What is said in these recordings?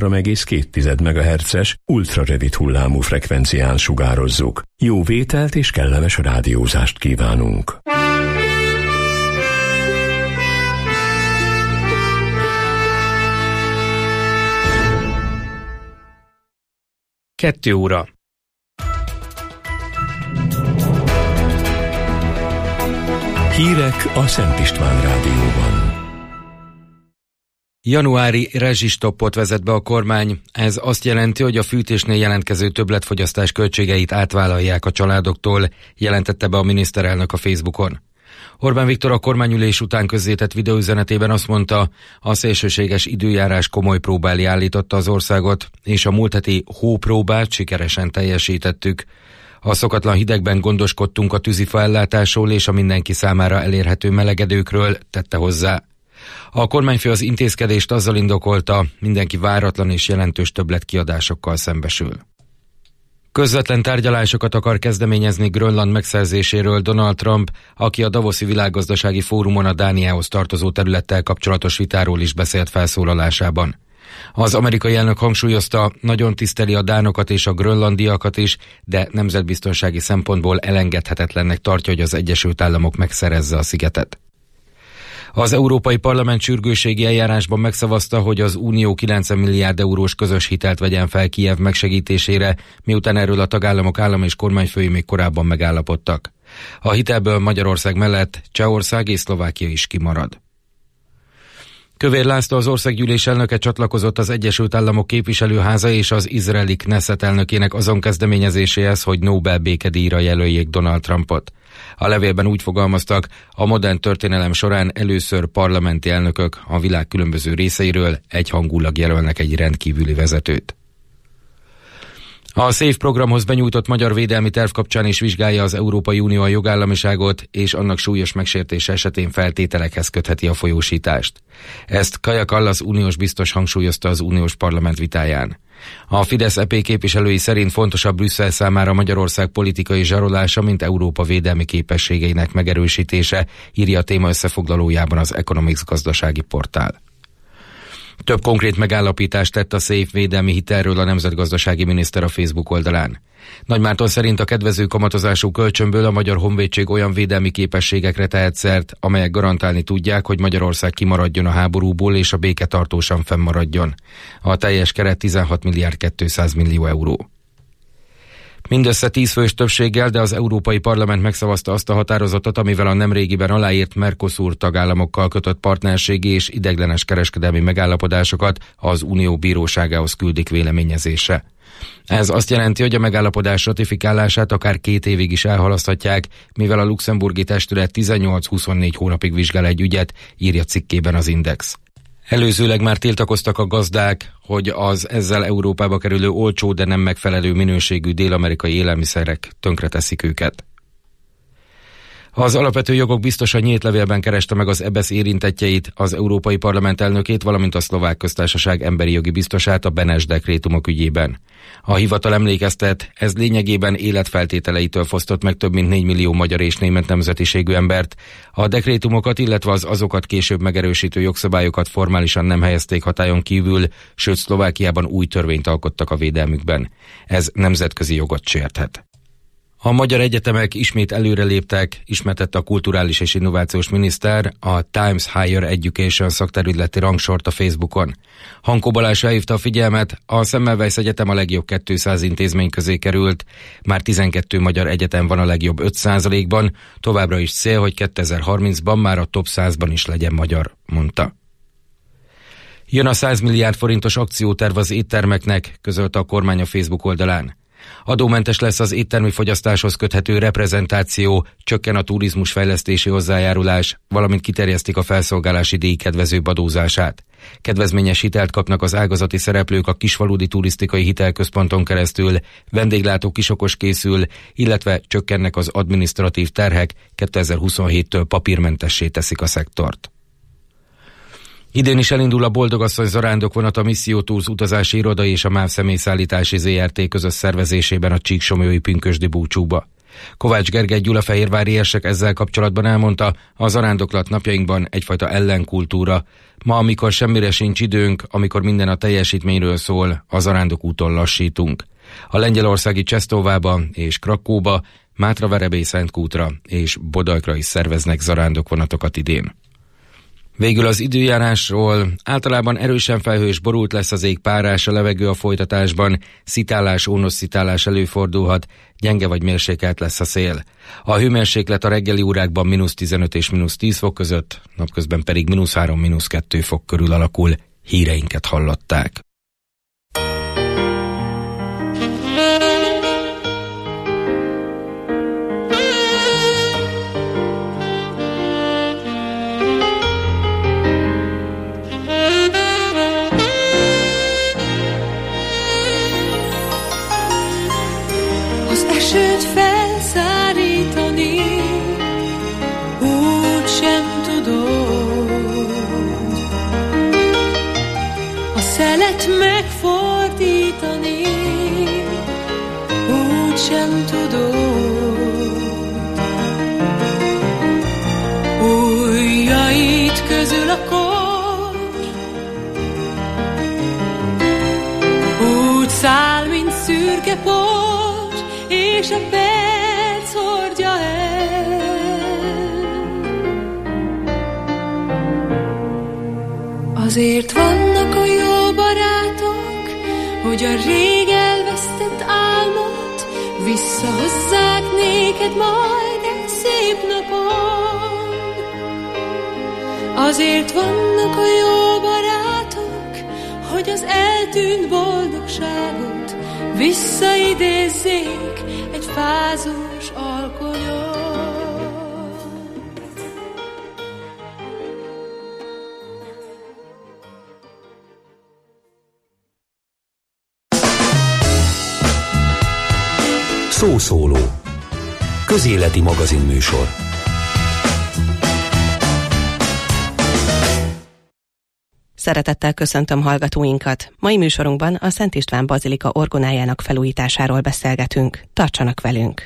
3,2 MHz-es ultrarövid hullámú frekvencián sugározzuk. Jó vételt és kellemes rádiózást kívánunk! Kettő óra. Hírek a Szent István Rádióban. Januári rezsistoppot vezet be a kormány. Ez azt jelenti, hogy a fűtésnél jelentkező többletfogyasztás költségeit átvállalják a családoktól, jelentette be a miniszterelnök a Facebookon. Orbán Viktor a kormányülés után közzétett videóüzenetében azt mondta, a szélsőséges időjárás komoly próba elé állította az országot, és a múlt heti hópróbát sikeresen teljesítettük. A szokatlan hidegben gondoskodtunk a tűzifa ellátásról és a mindenki számára elérhető melegedőkről, tette hozzá. A kormányfő az intézkedést azzal indokolta, mindenki váratlan és jelentős többletkiadásokkal szembesül. Közvetlen tárgyalásokat akar kezdeményezni Grönland megszerzéséről Donald Trump, aki a Davoszi Világgazdasági Fórumon a Dániához tartozó területtel kapcsolatos vitáról is beszélt felszólalásában. Az amerikai elnök hangsúlyozta, nagyon tiszteli a dánokat és a grönlandiakat is, de nemzetbiztonsági szempontból elengedhetetlennek tartja, hogy az Egyesült Államok megszerezze a szigetet. Az Európai Parlament sürgősségi eljárásban megszavazta, hogy az Unió 90 milliárd eurós közös hitelt vegyen fel Kijev megsegítésére, miután erről a tagállamok állam- és kormányfői még korábban megállapodtak. A hitelből Magyarország mellett Csehország és Szlovákia is kimarad. Kövér László, az országgyűlés elnöke csatlakozott az Egyesült Államok képviselőháza és az izraeli Knesset elnökének azon kezdeményezéséhez, hogy Nobel békedíjra jelöljék Donald Trumpot. A levélben úgy fogalmaztak, a modern történelem során először parlamenti elnökök a világ különböző részeiről egyhangulag jelölnek egy rendkívüli vezetőt. A SZÉV programhoz benyújtott magyar védelmi terv kapcsán is vizsgálja az Európai Unió a jogállamiságot, és annak súlyos megsértése esetén feltételekhez kötheti a folyósítást. Ezt Kaja Kallas uniós biztos hangsúlyozta az uniós parlament vitáján. A Fidesz EP képviselői szerint fontosabb Brüsszel számára Magyarország politikai zsarolása, mint Európa védelmi képességeinek megerősítése, írja a téma összefoglalójában az Economics gazdasági portál. Több konkrét megállapítást tett a SZÉV védelmi hitelről a nemzetgazdasági miniszter a Facebook oldalán. Nagymárton szerint a kedvező kamatozású kölcsönből a Magyar Honvédség olyan védelmi képességekre tehet szert, amelyek garantálni tudják, hogy Magyarország kimaradjon a háborúból és a béke tartósan fennmaradjon. A teljes keret 16 milliárd 200 millió euró. Mindössze 10 fős többséggel, de az Európai Parlament megszavazta azt a határozatot, amivel a nemrégiben aláírt Mercosur tagállamokkal kötött partnerségi és ideiglenes kereskedelmi megállapodásokat az Unió bíróságához küldik véleményezésre. Ez azt jelenti, hogy a megállapodás ratifikálását akár 2 évig is elhalaszthatják, mivel a luxemburgi testület 18-24 hónapig vizsgál egy ügyet, írja cikkében az Index. Előzőleg már tiltakoztak a gazdák, hogy az ezzel Európába kerülő olcsó, de nem megfelelő minőségű dél-amerikai élelmiszerek tönkreteszik őket. Az alapvető jogok biztosa nyílt levélben kereste meg az EBESZ érintettjeit, az Európai Parlament elnökét, valamint a Szlovák Köztársaság emberi jogi biztosát a Beneš dekrétumok ügyében. A hivatal emlékeztet, ez lényegében életfeltételeitől fosztott meg több mint 4 millió magyar és német nemzetiségű embert. A dekrétumokat, illetve az azokat később megerősítő jogszabályokat formálisan nem helyezték hatályon kívül, sőt Szlovákiában új törvényt alkottak a védelmükben. Ez nemzetközi jogot sérthet. A magyar egyetemek ismét előreléptek, ismertette a kulturális és innovációs miniszter a Times Higher Education szakterületi rangsort a Facebookon. Hankó Balázs felhívta a figyelmet, a Semmelweis Egyetem a legjobb 200 intézmény közé került, már 12 magyar egyetem van a legjobb 5%-ban, továbbra is cél, hogy 2030-ban már a top 100-ban is legyen magyar, mondta. Jön a 100 milliárd forintos akcióterv az éttermeknek, közölte a kormány a Facebook oldalán. Adómentes lesz az éttermi fogyasztáshoz köthető reprezentáció, csökken a turizmus fejlesztési hozzájárulás, valamint kiterjesztik a felszolgálási díj kedvezőbb adózását. Kedvezményes hitelt kapnak az ágazati szereplők a Kisfaludy Turisztikai Hitelközponton keresztül, vendéglátó kisokos készül, illetve csökkennek az adminisztratív terhek, 2027-től papírmentessé teszik a szektort. Idén is elindul a Boldogasszony zarándokvonat a Misszió Tours utazási iroda és a MÁV személyszállítási ZRT közös szervezésében a Csíksomlyói pünkösdi búcsúba. Kovács Gergely gyulafehérvári érsek ezzel kapcsolatban elmondta, a zarándoklat napjainkban egyfajta ellenkultúra. Ma, amikor semmire sincs időnk, amikor minden a teljesítményről szól, a zarándokúton lassítunk. A lengyelországi Csesztóvába és Krakóba, Mátraverebély Szentkútra és Bodajkra is szerveznek zarándokvonatokat idén. Végül az időjárásról: általában erősen felhős, borult lesz az ég, párás a levegő a folytatásban, szitálás, ónosszitálás előfordulhat, gyenge vagy mérsékelt lesz a szél. A hőmérséklet a reggeli órákban -15 és -10 fok között, napközben pedig -3, -2 fok körül alakul. Híreinket hallották. Esőt felszárítani úgy sem tudod, a szelet megfordítani úgy sem tudod, ujjaid közül a kor úgy száll, mint szürke por, és a perc hordja el. Azért vannak a jó barátok, hogy a rég elvesztett álmot visszahozzák néked majd egy szép napon. Azért vannak a jó barátok, hogy az eltűnt boldogságot visszaidézzék egy fázós alkonyon. Szószóló. Közéleti magazinműsor. Szeretettel köszöntöm hallgatóinkat. Mai műsorunkban a Szent István Bazilika orgonájának felújításáról beszélgetünk. Tartsanak velünk!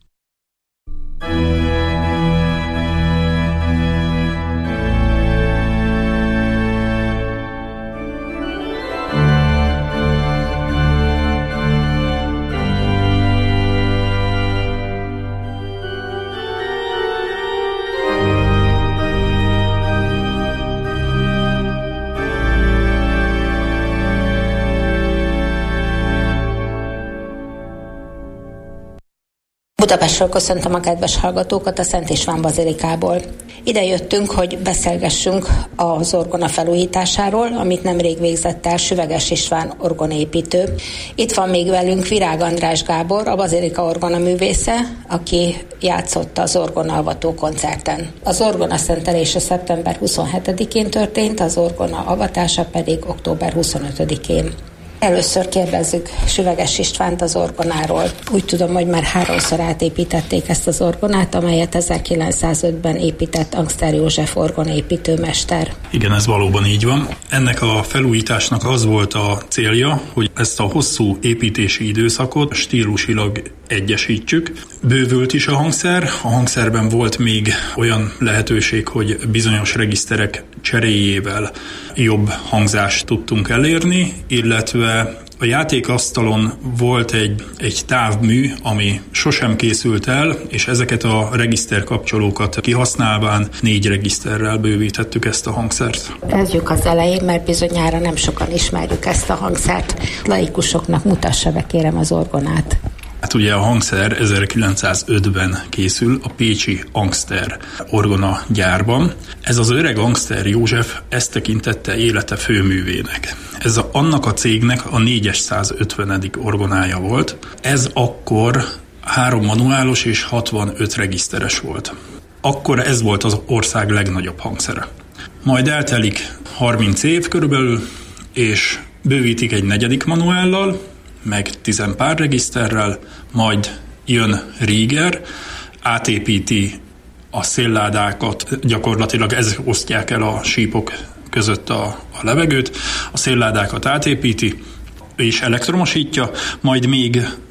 Budapestről köszöntöm a kedves hallgatókat a Szent István Bazilikából. Ide jöttünk, hogy beszélgessünk az orgona felújításáról, amit nemrég végzett el Süveges István orgonaépítő. Itt van még velünk Virág András Gábor, a Bazilika orgona művésze, aki játszott az orgonaalvató koncerten. Az orgona szentelése szeptember 27-én történt, az orgona avatása pedig október 25-én. Először kérdezzük Süveges Istvánt az orgonáról. Úgy tudom, hogy már 3-szor átépítették ezt az orgonát, amelyet 1905-ben épített Angster József orgonaépítőmester. Igen, ez valóban így van. Ennek a felújításnak az volt a célja, hogy ezt a hosszú építési időszakot stílusilag egyesítsük. Bővült is a hangszer. A hangszerben volt még olyan lehetőség, hogy bizonyos regiszterek cseréjével jobb hangzást tudtunk elérni, illetve a játékasztalon volt egy távmű, ami sosem készült el, és ezeket a regiszter kapcsolókat kihasználván 4 regiszterrel bővítettük ezt a hangszert. Kezdjük az elején, mert bizonyára nem sokan ismerjük ezt a hangszert. Laikusoknak mutassa be, kérem, az orgonát. Hát ugye a hangszer 1905-ben készül a pécsi Angster orgona gyárban. Ez az öreg Angster József ezt tekintette élete főművének. Ez annak a cégnek a 450. orgonája volt. Ez akkor 3 manuálos és 65 regiszteres volt. Akkor ez volt az ország legnagyobb hangszere. Majd eltelik 30 év körülbelül, és bővítik egy 4. manuállal, meg 10 pár regiszterrel, majd jön Rieger, átépíti a szélládákat, gyakorlatilag ez osztják el a sípok között a levegőt, a szélládákat átépíti és elektromosítja, majd még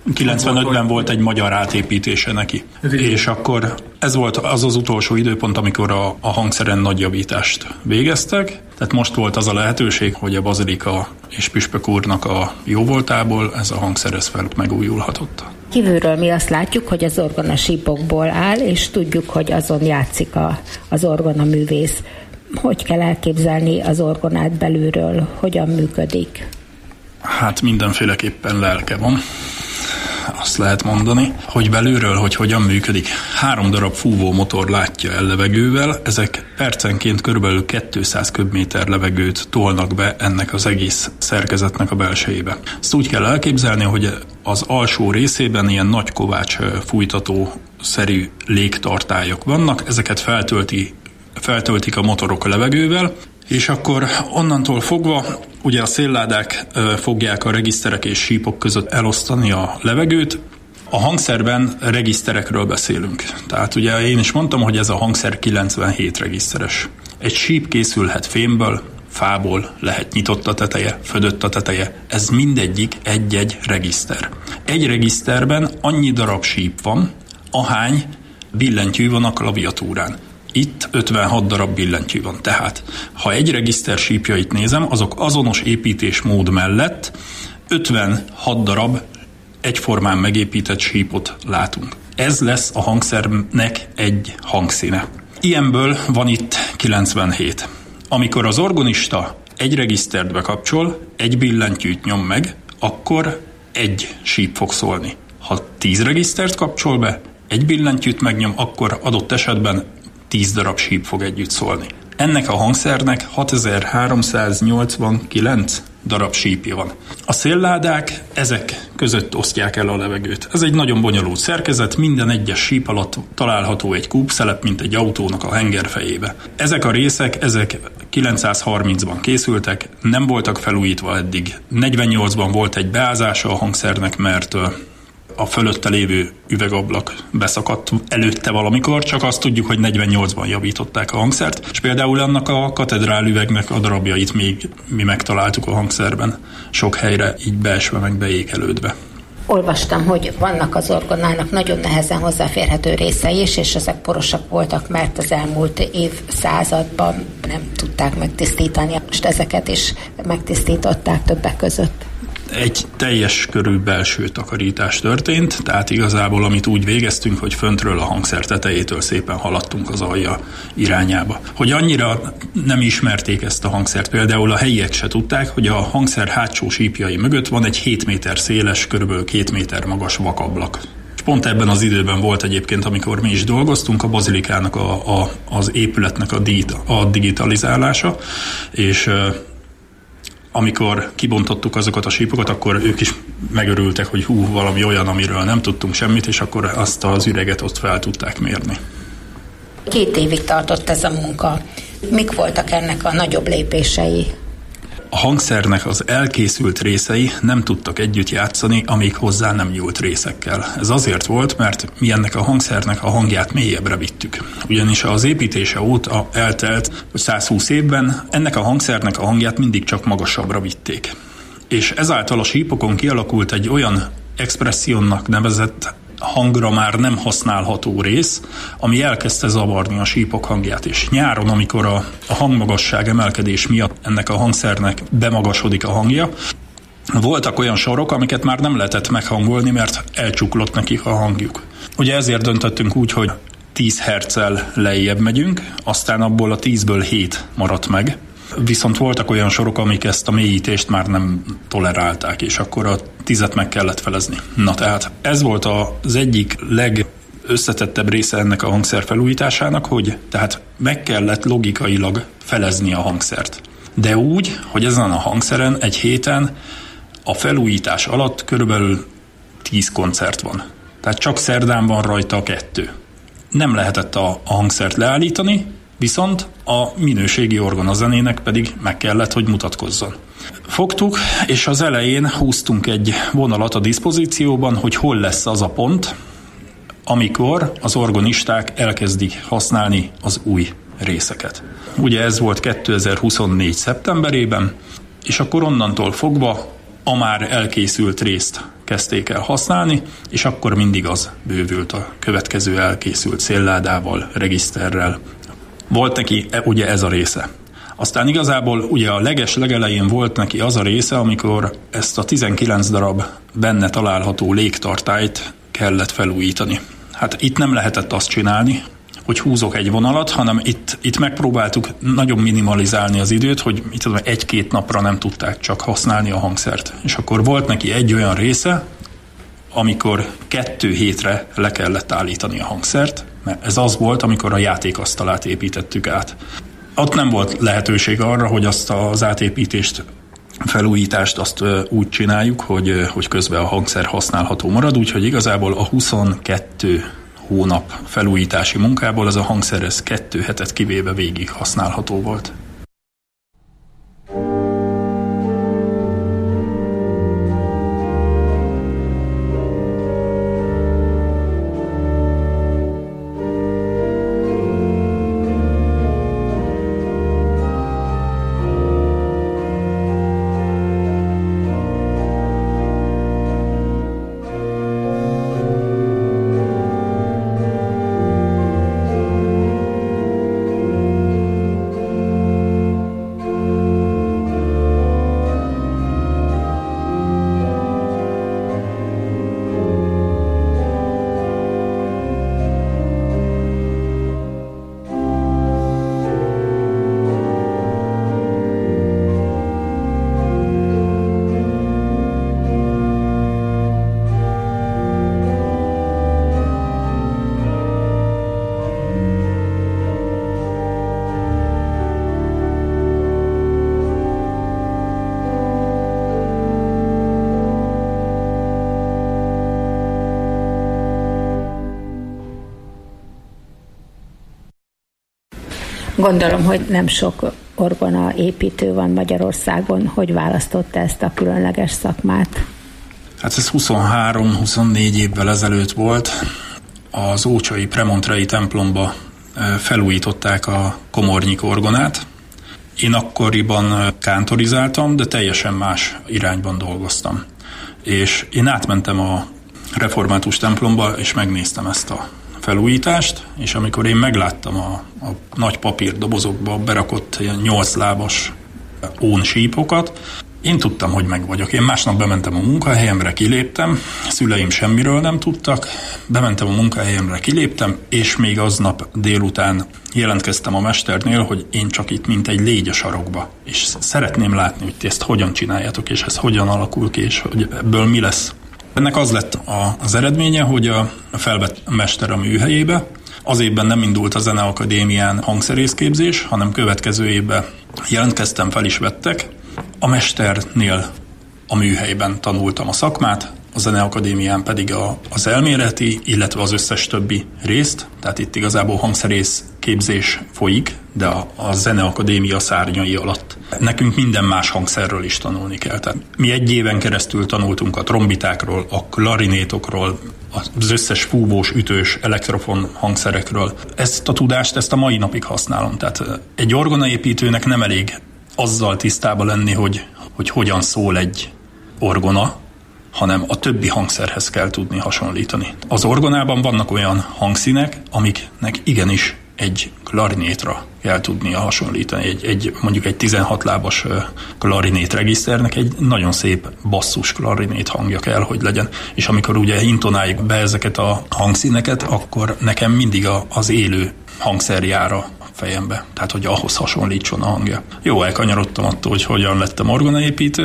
95-ben volt egy magyar átépítése neki. És akkor ez volt az utolsó időpont, amikor a hangszeren nagy javítást végeztek. Tehát most volt az a lehetőség, hogy a bazilika és püspök úrnak a jóvoltából ez a hangszer megújulhatott. Kívülről mi azt látjuk, hogy az orgona sípokból áll, és tudjuk, hogy azon játszik az orgona művész. Hogy kell elképzelni az orgonát belülről? Hogyan működik? Hát mindenféleképpen lelke van. Azt lehet mondani, hogy belülről, hogy hogyan működik. 3 darab fúvó motor látja el levegővel, ezek percenként körülbelül 200 köbméter levegőt tolnak be ennek az egész szerkezetnek a belsejébe. Ezt úgy kell elképzelni, hogy az alsó részében ilyen nagy kovács fújtató-szerű légtartályok vannak, ezeket feltöltik a motorok a levegővel, és akkor onnantól fogva ugye a szélládák fogják a regiszterek és sípok között elosztani a levegőt. A hangszerben regiszterekről beszélünk. Tehát ugye én is mondtam, hogy ez a hangszer 97 regiszteres. Egy síp készülhet fémből, fából, lehet nyitott a teteje, födött a teteje. Ez mindegyik egy-egy regiszter. Egy regiszterben annyi darab síp van, ahány billentyű van a klaviatúrán. Itt 56 darab billentyű van. Tehát, ha egy regiszter sípjait nézem, azok azonos építésmód mellett 56 darab egyformán megépített sípot látunk. Ez lesz a hangszernek egy hangszíne. Ilyenből van itt 97. Amikor az orgonista egy regisztert bekapcsol, egy billentyűt nyom meg, akkor egy síp fog szólni. Ha 10 regisztert kapcsol be, egy billentyűt megnyom, akkor adott esetben 10 darab síp fog együtt szólni. Ennek a hangszernek 6389 darab sípja van. A szélládák ezek között osztják el a levegőt. Ez egy nagyon bonyolult szerkezet, minden egyes síp alatt található egy kúpszelep, mint egy autónak a hengerfejébe. Ezek a részek, ezek 930-ban készültek, nem voltak felújítva eddig. 48-ban volt egy beázása a hangszernek, mert a fölötte lévő üvegablak beszakadt előtte valamikor, csak azt tudjuk, hogy 48-ban javították a hangszert, és például annak a katedrál üvegnek a darabjait még mi megtaláltuk a hangszerben, sok helyre így beesve meg beékelődve. Olvastam, hogy vannak az orgonának nagyon nehezen hozzáférhető részei is, és ezek porosak voltak, mert az elmúlt évszázadban nem tudták megtisztítani. Most ezeket is megtisztították többek között. Egy teljes körű belső takarítás történt, tehát igazából amit úgy végeztünk, hogy föntről a hangszer tetejétől szépen haladtunk az alja irányába. Hogy annyira nem ismerték ezt a hangszert, például a helyiek se tudták, hogy a hangszer hátsó sípjai mögött van egy 7 méter széles, körülbelül 2 méter magas vakablak. És pont ebben az időben volt egyébként, amikor mi is dolgoztunk, a bazilikának az épületnek a digitalizálása, és amikor kibontottuk azokat a sípokat, akkor ők is megörültek, hogy valami olyan, amiről nem tudtunk semmit, és akkor azt az üreget ott fel tudták mérni. 2 évig tartott ez a munka. Mik voltak ennek a nagyobb lépései? A hangszernek az elkészült részei nem tudtak együtt játszani, amíg hozzá nem nyúlt részekkel. Ez azért volt, mert mi ennek a hangszernek a hangját mélyebbre vittük. Ugyanis az építése óta eltelt 120 évben ennek a hangszernek a hangját mindig csak magasabbra vitték. És ezáltal a sípokon kialakult egy olyan expresszionnak nevezett hangra már nem használható rész, ami elkezdte zavarni a sípok hangját. És nyáron, amikor a hangmagasság emelkedés miatt ennek a hangszernek bemagasodik a hangja, voltak olyan sorok, amiket már nem lehetett meghangolni, mert elcsuklott nekik a hangjuk. Ugye ezért döntöttünk úgy, hogy 10 hertzel lejjebb megyünk, aztán abból a 10-ből 7 maradt meg. Viszont voltak olyan sorok, amik ezt a mélyítést már nem tolerálták, és akkor a 10-et meg kellett felezni. Na tehát ez volt az egyik legösszetettebb része ennek a hangszer felújításának, hogy tehát meg kellett logikailag felezni a hangszert. De úgy, hogy ezen a hangszeren egy héten a felújítás alatt körülbelül 10 koncert van. Tehát csak szerdán van rajta 2. Nem lehetett a hangszert leállítani, viszont a minőségi orgonazenének pedig meg kellett, hogy mutatkozzon. Fogtuk, és az elején húztunk egy vonalat a diszpozícióban, hogy hol lesz az a pont, amikor az orgonisták elkezdik használni az új részeket. Ugye ez volt 2024. szeptemberében, és akkor onnantól fogva a már elkészült részt kezdték el használni, és akkor mindig az bővült a következő elkészült szélládával, regiszterrel. Volt neki ugye ez a része. Aztán igazából ugye a legelején volt neki az a része, amikor ezt a 19 darab benne található légtartályt kellett felújítani. Hát itt nem lehetett azt csinálni, hogy húzok egy vonalat, hanem itt megpróbáltuk nagyon minimalizálni az időt, hogy 1-2 napra nem tudták csak használni a hangszert. És akkor volt neki egy olyan része, amikor 2 hétre le kellett állítani a hangszert, mert ez az volt, amikor a játékasztalát építettük át. Ott nem volt lehetőség arra, hogy azt az átépítést, felújítást azt úgy csináljuk, hogy közben a hangszer használható marad, úgyhogy igazából a 22 hónap felújítási munkából az a hangszer 2 hetet kivéve végig használható volt. Gondolom, hogy nem sok orgona építő van Magyarországon. Hogy választotta ezt a különleges szakmát? Hát ez 23-24 évvel ezelőtt volt. Az ócsai Premontrei templomba felújították a komornyik orgonát. Én akkoriban kántorizáltam, de teljesen más irányban dolgoztam. És én átmentem a református templomba, és megnéztem ezt a felújítást, és amikor én megláttam a nagy papírdobozokba berakott ilyen 8 lábas ónsípokat, én tudtam, hogy meg vagyok. Én másnap bementem a munkahelyemre, kiléptem, szüleim semmiről nem tudtak, bementem a munkahelyemre, kiléptem, és még aznap délután jelentkeztem a mesternél, hogy én csak itt mint egy légy a sarokba, és szeretném látni, hogy ti ezt hogyan csináljátok, és ez hogyan alakul ki, és hogy ebből mi lesz. Ennek az lett az eredménye, hogy felvett mester a műhelyébe. Az évben nem indult a Zeneakadémián hangszerészképzés, hanem következő évben jelentkeztem, fel is vettek. A mesternél a műhelyben tanultam a szakmát, a Zeneakadémián pedig az elméleti, illetve az összes többi részt, tehát itt igazából hangszerész képzés folyik, de a Zeneakadémia szárnyai alatt. Nekünk minden más hangszerről is tanulni kell. Tehát mi 1 éven keresztül tanultunk a trombitákról, a klarinétokról, az összes fúvós, ütős, elektrofon hangszerekről. Ezt a tudást, ezt a mai napig használom. Tehát egy orgonaépítőnek nem elég azzal tisztában lenni, hogy hogyan szól egy orgona, hanem a többi hangszerhez kell tudni hasonlítani. Az orgonában vannak olyan hangszínek, amiknek igenis egy klarinétra kell tudnia hasonlítani. Mondjuk egy 16 lábas klarinét regiszternek egy nagyon szép basszus klarinét hangja kell, hogy legyen. És amikor ugye intonáljuk be ezeket a hangszíneket, akkor nekem mindig az élő hangszer jár a fejembe. Tehát, hogy ahhoz hasonlítson a hangja. Jó, elkanyarodtam attól, hogy hogyan lettem orgonaépítő.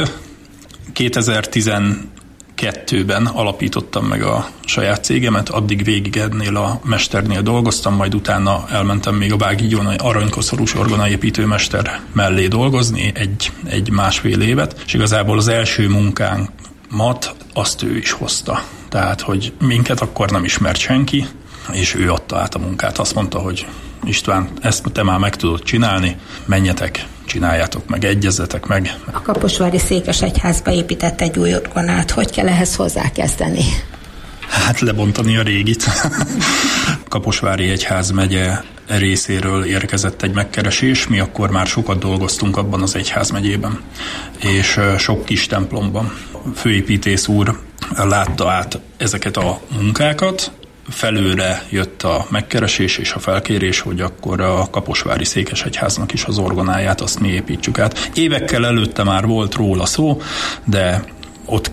2012-ben alapítottam meg a saját cégemet, addig végig ennél a mesternél dolgoztam, majd utána elmentem még a Vágígyon aranykoszorús orgonaépítőmester mellé dolgozni egy másfél évet, és igazából az első munkánkat azt ő is hozta. Tehát, hogy minket akkor nem ismert senki, és ő adta át a munkát. Azt mondta, hogy István, ezt te már meg tudod csinálni, menjetek, csináljátok meg, egyezzetek meg. A kaposvári székesegyházba épített egy új orgonát. Hogy kell ehhez hozzákezdeni? Hát lebontani a régit. Kaposvári egyházmegye részéről érkezett egy megkeresés, mi akkor már sokat dolgoztunk abban az egyházmegyében, és sok kis templomban. Főépítész úr látta át ezeket a munkákat, felőre jött a megkeresés és a felkérés, hogy akkor a Kaposvári Székesegyháznak is az orgonáját azt mi építsük át. Évekkel előtte már volt róla szó, de ott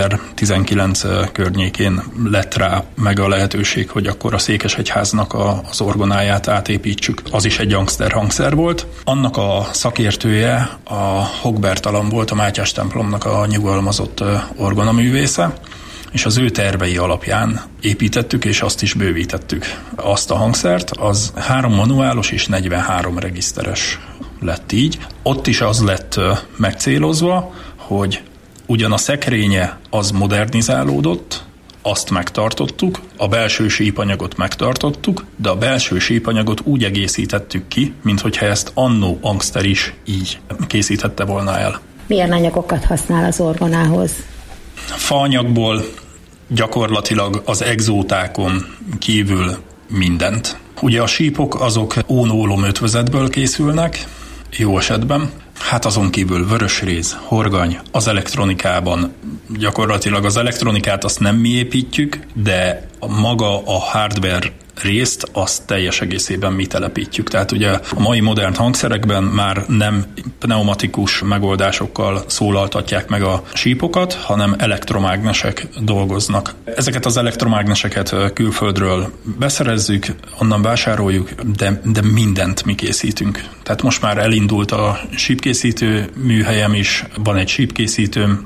2019 környékén lett rá meg a lehetőség, hogy akkor a Székesegyháznak az orgonáját átépítsük. Az is egy angster hangszer volt. Annak a szakértője a Hogbert Alan volt, a Mátyás templomnak a nyugalmazott orgonaművésze, és az ő tervei alapján építettük, és azt is bővítettük. Azt a hangszert, az 3 manuálos és 43 regiszteres lett így. Ott is az lett megcélozva, hogy ugyan a szekrénye az modernizálódott, azt megtartottuk, a belső sípanyagot megtartottuk, de a belső sípanyagot úgy egészítettük ki, minthogyha ezt annó angster is így készítette volna el. Milyen anyagokat használ az orgonához? Faanyagból gyakorlatilag az egzótákon kívül mindent. Ugye a sípok azok ónólom ötvözetből készülnek, jó esetben. Hát azon kívül vörösréz, horgany, az elektronikában gyakorlatilag az elektronikát azt nem mi építjük, de maga a hardware részt azt teljes egészében mi telepítjük. Tehát ugye a mai modern hangszerekben már nem pneumatikus megoldásokkal szólaltatják meg a sípokat, hanem elektromágnesek dolgoznak. Ezeket az elektromágneseket külföldről beszerezzük, onnan vásároljuk, de mindent mi készítünk. Tehát most már elindult a sípkészítő műhelyem is, van egy sípkészítőm,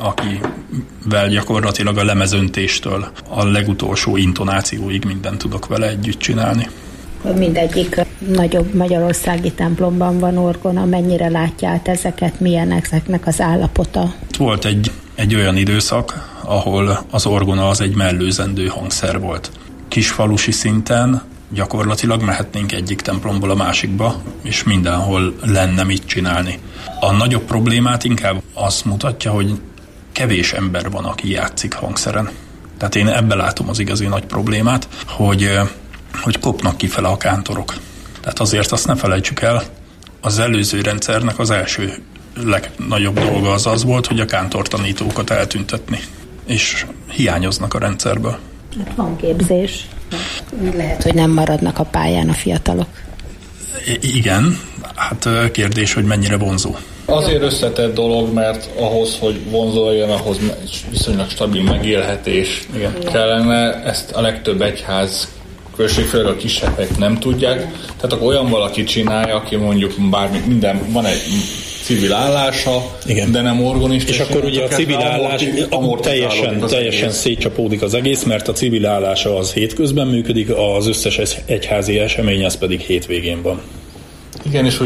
akivel gyakorlatilag a lemezöntéstől a legutolsó intonációig mindent tudok vele együtt csinálni. Mindegyik nagyobb magyarországi templomban van orgona, mennyire látja át ezeket, milyen ezeknek az állapota? Volt egy olyan időszak, ahol az orgona az egy mellőzendő hangszer volt. Kisfalusi szinten gyakorlatilag mehetnénk egyik templomból a másikba, és mindenhol lenne mit csinálni. A nagyobb problémát inkább azt mutatja, hogy kevés ember van, aki játszik hangszeren. Tehát én ebben látom az igazi nagy problémát, hogy kopnak kifele a kántorok. Tehát azért azt ne felejtsük el, az előző rendszernek az első legnagyobb dolga az volt, hogy a kántortanítókat eltüntetni. És hiányoznak a rendszerből. Van képzés. Lehet, hogy nem maradnak a pályán a fiatalok. Igen, hát kérdés, hogy mennyire vonzó. Azért összetett dolog, mert ahhoz, hogy vonzó legyen, ahhoz viszonylag stabil megélhetés kellene. Ezt a legtöbb egyház község, főleg a kisebbek nem tudják. Tehát akkor olyan valaki csinálja, aki mondjuk van egy civil állása, igen, de nem orgonista. És akkor ugye a civil állás teljesen szétcsapódik az egész, mert a civil állása az hétközben működik, az összes egyházi esemény az pedig hétvégén van. Igen, és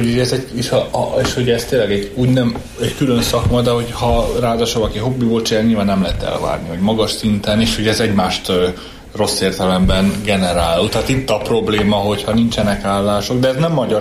hogy ez tényleg egy külön szakma, de hogy ha ráadásul valaki hobbiból csinál, nyilván nem lehet elvárni, hogy magas szinten, és hogy ez egymást rossz értelemben generál. Tehát itt a probléma, hogyha nincsenek állások, de ez nem magyar,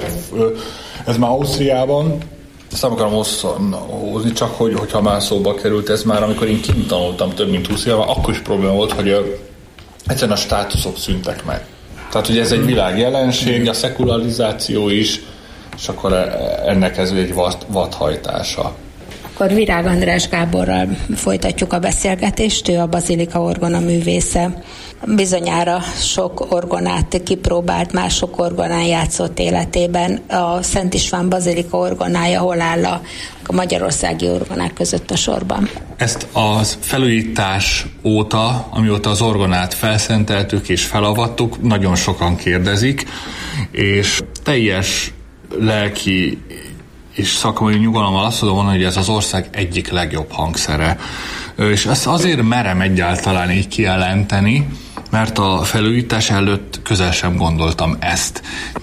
ez már Ausztriában, ezt nem akarom hozni, csak hogyha már szóba került, ez már amikor én kint tanultam több mint 20 éve, akkor is probléma volt, hogy egyszerűen a státuszok szűntek meg. Tehát, hogy ez egy világjelenség, a szekularizáció is, és akkor ennek ez egy vadhajtása. Akkor Virág András Gáborral folytatjuk a beszélgetést, ő a Bazilika orgona művésze. Bizonyára sok orgonát kipróbált, már sok orgonán játszott életében. A Szent István Bazilika orgonája hol áll a magyarországi orgonák között a sorban? Ezt a felújítás óta, amióta az orgonát felszenteltük és felavattuk, nagyon sokan kérdezik, és teljes lelki és szakmai nyugalommal azt tudom mondani, hogy ez az ország egyik legjobb hangszere. És ezt azért merem egyáltalán így kijelenteni, mert a felújítás előtt közel sem gondoltam ezt.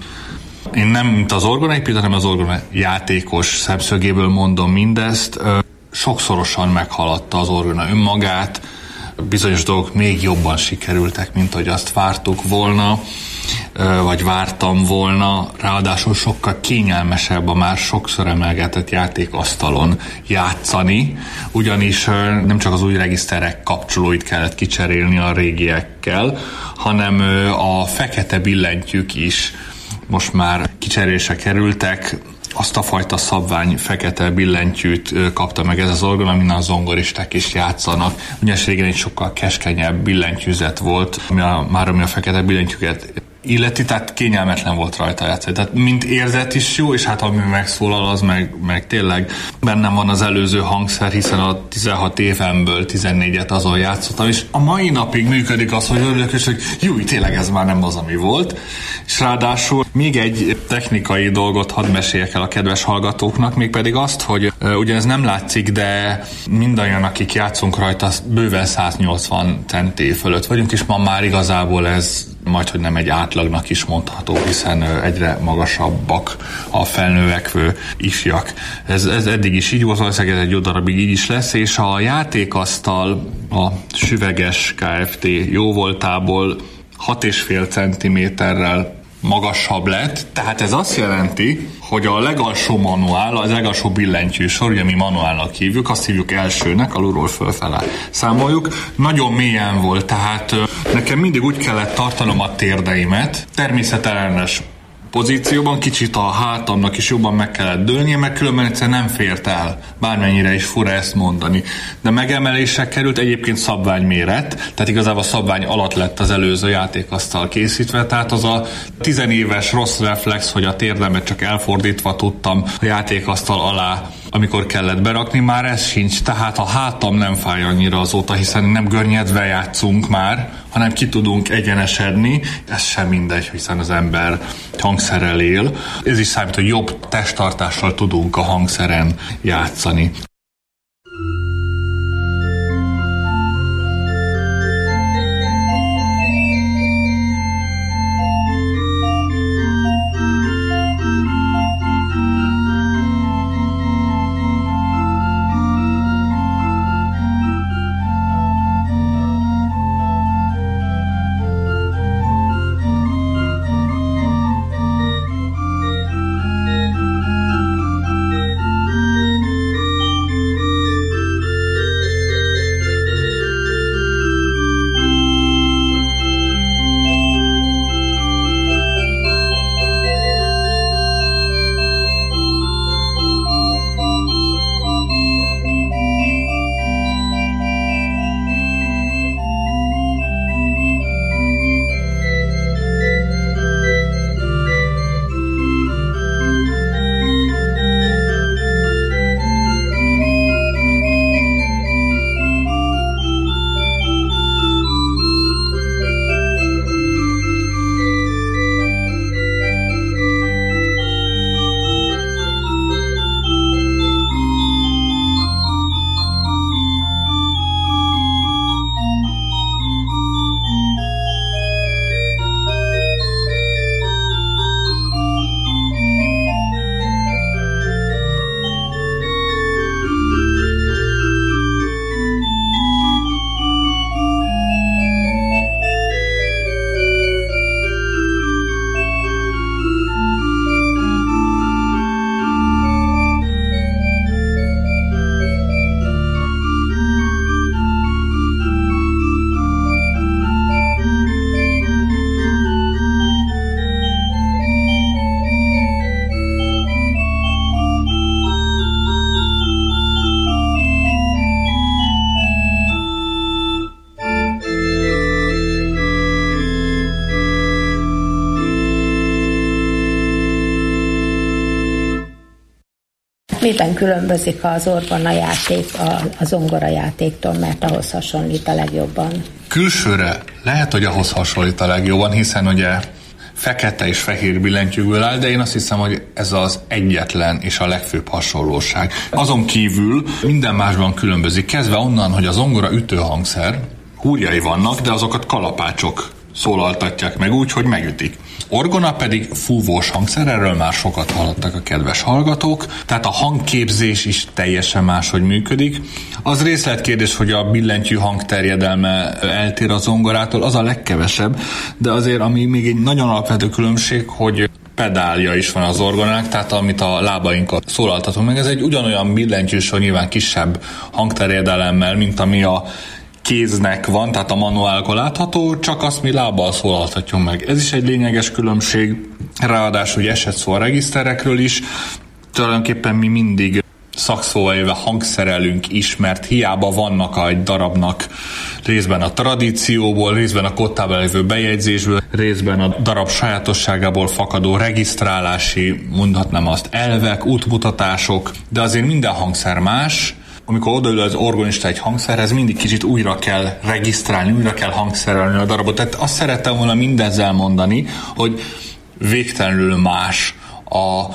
Én nem mint az orgonaépítő, hanem az orgona játékos szemszögéből mondom mindezt. Sokszorosan meghaladta az orgona önmagát, bizonyos dolgok még jobban sikerültek, mint hogy azt vártuk volna, vagy vártam volna, ráadásul sokkal kényelmesebb a már sokszor emelgetett játékasztalon játszani, ugyanis nem csak az új regiszterek kapcsolóit kellett kicserélni a régiekkel, hanem a fekete billentyűk is most már kicserélésre kerültek, azt a fajta szabvány fekete billentyűt kapta meg ez az orgona, amin a zongoristák is játszanak. Ugyanis régen egy sokkal keskenyebb billentyűzet volt, ami a fekete billentyűket illeti, tehát kényelmetlen volt rajta játszani. Tehát mint érzet is jó, és hát ami megszólal, az meg tényleg bennem van az előző hangszer, hiszen a 16 évemből 14-et azon játszottam, és a mai napig működik az, hogy örülök, és hogy jó, tényleg ez már nem az, ami volt. És ráadásul még egy technikai dolgot hadd meséljek el a kedves hallgatóknak, mégpedig azt, hogy ugye ez nem látszik, de mindannyian, akik játszunk rajta, bőven 180 centi fölött vagyunk, és ma már igazából ez majdhogy nem egy átlagnak is mondható, hiszen egyre magasabbak a felnövekvő ifjak. Ez eddig is így volt, valószínűleg ez egy jó darabig így is lesz, és a játékasztal a Süveges Kft. Jóvoltából 6,5 centiméterrel magasabb lett, tehát ez azt jelenti, hogy a legalsó manuál, az legalsó billentyű sor, ugye mi manuálnak hívjuk, azt hívjuk elsőnek, alulról fölfele számoljuk, nagyon mélyen volt, tehát nekem mindig úgy kellett tartanom a térdeimet, természetellenes pozícióban, kicsit a hátamnak is jobban meg kellett dőlnie, mert különben egyszerűen nem fért el, bármennyire is fura ezt mondani. De megemelésre került, egyébként szabványméret, tehát igazából a szabvány alatt lett az előző játékasztal készítve, tehát az a 10 éves rossz reflex, hogy a térdemet csak elfordítva tudtam a játékasztal alá, amikor kellett berakni, már ez sincs, tehát a hátam nem fáj annyira azóta, hiszen nem görnyedve játszunk már, hanem ki tudunk egyenesedni, ez sem mindegy, hiszen az ember hangszerrel él. Ez is számít, hogy jobb testtartással tudunk a hangszeren játszani. Miben különbözik az orgonajáték a zongorajátéktól, mert ahhoz hasonlít a legjobban? Külsőre lehet, hogy ahhoz hasonlít a legjobban, hiszen ugye fekete és fehér billentyűből áll, de én azt hiszem, hogy ez az egyetlen és a legfőbb hasonlóság. Azon kívül minden másban különbözik, kezdve onnan, hogy a zongora ütőhangszer, húrjai vannak, de azokat kalapácsok szólaltatják meg úgy, hogy megütik. Orgona pedig fúvós hangszer, erről már sokat hallottak a kedves hallgatók, tehát a hangképzés is teljesen máshogy működik. Az részletkérdés, hogy a billentyű hangterjedelme eltér a zongorától, az a legkevesebb, de azért ami még egy nagyon alapvető különbség, hogy pedálja is van az orgonák, tehát amit a lábainkat szólaltatunk meg, ez egy ugyanolyan billentyűsor, nyilván kisebb hangterjedelemmel, mint ami a kéznek van, tehát a manuálkon látható, csak azt mi lábbal szólaltatjuk meg. Ez is egy lényeges különbség, ráadásul esett szó a regiszterekről is, Tulajdonképpen mi mindig szakszóval élve hangszerelünk is, mert hiába vannak egy darabnak részben a tradícióból, részben a kottában lévő bejegyzésből, részben a darab sajátosságából fakadó regisztrálási, mondhatnám azt, elvek, útmutatások, de azért minden hangszer más. Amikor odaül az organista egy hangszerhez, mindig kicsit újra kell regisztrálni, újra kell hangszerelni a darabot. Tehát azt szerettem volna mindezzel mondani, hogy végtelenül más a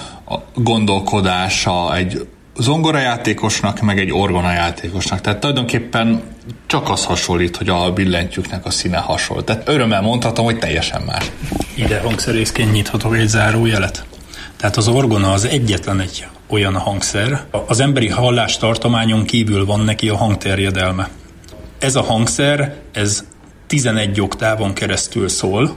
gondolkodása egy zongorajátékosnak, meg egy orgonajátékosnak. Tehát tulajdonképpen csak az hasonlít, hogy a billentyűknek a színe hasonlít. Tehát örömmel mondhatom, hogy teljesen más. Ide hangszerészként nyithatok egy zárójelet. Tehát az orgona az egyetlen egy olyan hangszer, az emberi hallástartományon kívül van neki a hangterjedelme. Ez a hangszer, ez 11 oktávon keresztül szól,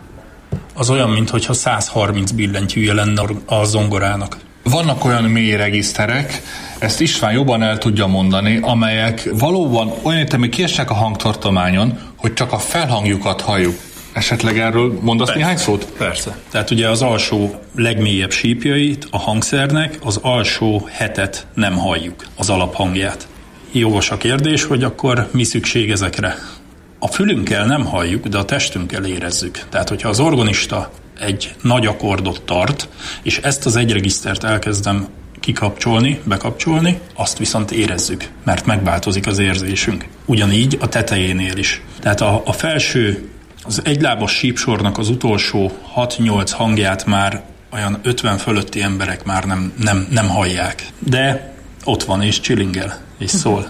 az olyan, mintha 130 billentyűje lenne a zongorának. Vannak olyan mély regiszterek, ezt István jobban el tudja mondani, amelyek valóban olyan, hogy kiesnek a hangtartományon, hogy csak a felhangjukat halljuk. Esetleg erről mondasz néhány szót? Persze. Tehát ugye az alsó legmélyebb sípjait a hangszernek, az alsó hetet nem halljuk, az alaphangját. Jogos a kérdés, hogy akkor mi szükség ezekre? A fülünkkel nem halljuk, de a testünkkel érezzük. Tehát, hogyha az organista egy nagy akkordot tart, és ezt az egy regisztert elkezdem kikapcsolni, bekapcsolni, azt viszont érezzük, mert megváltozik az érzésünk. Ugyanígy a tetejénél is. Tehát a felső, az egylábas sípsornak az utolsó 6-8 hangját már olyan 50 fölötti emberek már nem hallják. De ott van és csilingel, és szól.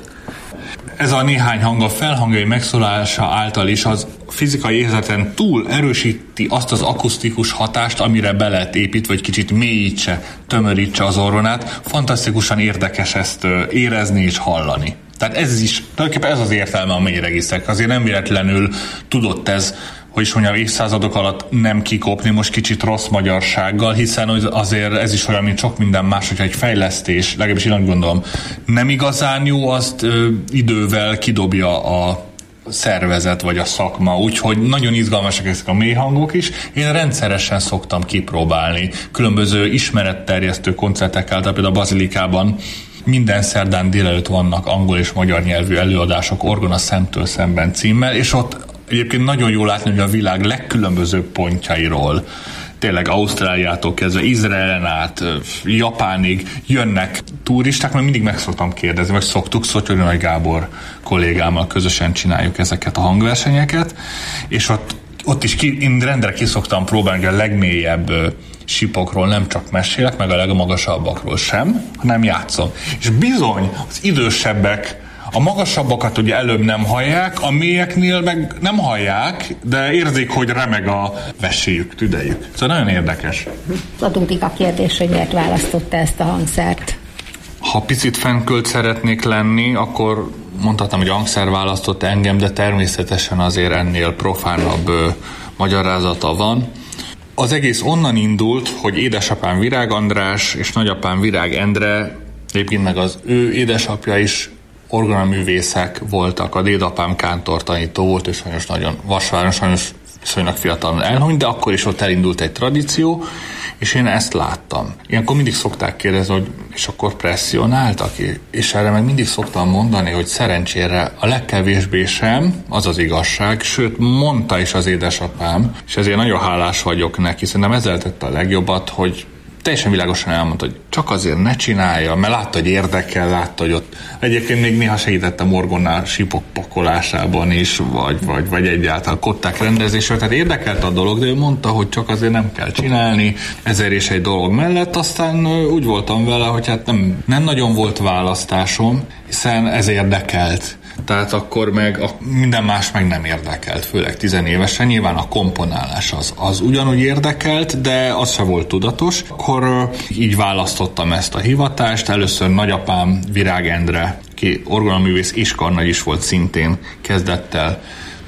Ez a néhány hang a felhangjai megszólása által is az fizikai érzeten túl erősíti azt az akusztikus hatást, amire be lehet építve, vagy kicsit mélyítse, tömörítse az orgonát. Fantasztikusan érdekes ezt érezni és hallani. Tehát tulajdonképpen ez az értelme a mély regiszterek. Azért nem véletlenül tudott ez, hogy is mondjam, évszázadok alatt nem kikopni, most kicsit rossz magyarsággal, hiszen azért ez is olyan, mint sok minden más, hogyha egy fejlesztés, legalábbis én úgy gondolom, nem igazán jó, azt idővel kidobja a szervezet vagy a szakma, úgyhogy nagyon izgalmasak ezek a mély hangok is. Én rendszeresen szoktam kipróbálni különböző ismeretterjesztő koncertek által, például a Bazilikában minden szerdán délelőtt vannak angol és magyar nyelvű előadások Orgona szemtől szemben címmel, és ott egyébként nagyon jól látni, hogy a világ legkülönbözőbb pontjairól, tényleg Ausztráliától kezdve Izraelen át, Japánig jönnek turisták, mert mindig meg szoktam kérdezni, vagy szoktuk, Szotyori Nagy Gábor kollégámmal közösen csináljuk ezeket a hangversenyeket, és ott is én rendre ki szoktam próbálni, a legmélyebb sípokról nem csak mesélek, meg a legmagasabbakról sem, hanem játszom. És bizony, az idősebbek a magasabbakat ugye előbb nem hallják, a mélyeknél meg nem hallják, de érzik, hogy remeg a veséjük, tüdejük. Szóval nagyon érdekes. Adódik a kérdés, hogy miért választotta ezt a hangszert? Ha picit fennkölt szeretnék lenni, akkor mondhatnám, hogy a hangszer választott engem, de természetesen azért ennél profánabb magyarázata van. Az egész onnan indult, hogy édesapám Virág András és nagyapám Virág Endre, egyébként meg az ő édesapja is orgonaművészek voltak, a dédapám kántortanító volt, és sajnos nagyon Vasváron, sajnos viszonylag fiatalon elhunyt, de akkor is ott elindult egy tradíció, és én ezt láttam. Ilyenkor mindig szokták kérdezni, hogy és akkor presszionáltak, és erre meg mindig szoktam mondani, hogy szerencsére a legkevésbé sem, az az igazság, sőt mondta is az édesapám, és ezért nagyon hálás vagyok neki, szerintem ezzel tette a legjobbat, hogy teljesen világosan elmondta, hogy csak azért ne csinálja, mert látta, hogy érdekel, látta, hogy ott egyébként még néha segítettem orgonnál sípok pakolásában is, vagy egyáltalán kották rendezésről, tehát érdekelt a dolog, de ő mondta, hogy csak azért nem kell csinálni, ezer és egy dolog mellett, aztán úgy voltam vele, hogy hát nem nagyon volt választásom, hiszen ez érdekelt. Tehát akkor meg minden más meg nem érdekelt, főleg 10 évesen. Nyilván a komponálás az ugyanúgy érdekelt, de az se volt tudatos. Akkor így választottam ezt a hivatást. Először nagyapám Virág Endre, ki orgonaművész és karnagy is volt szintén, kezdett el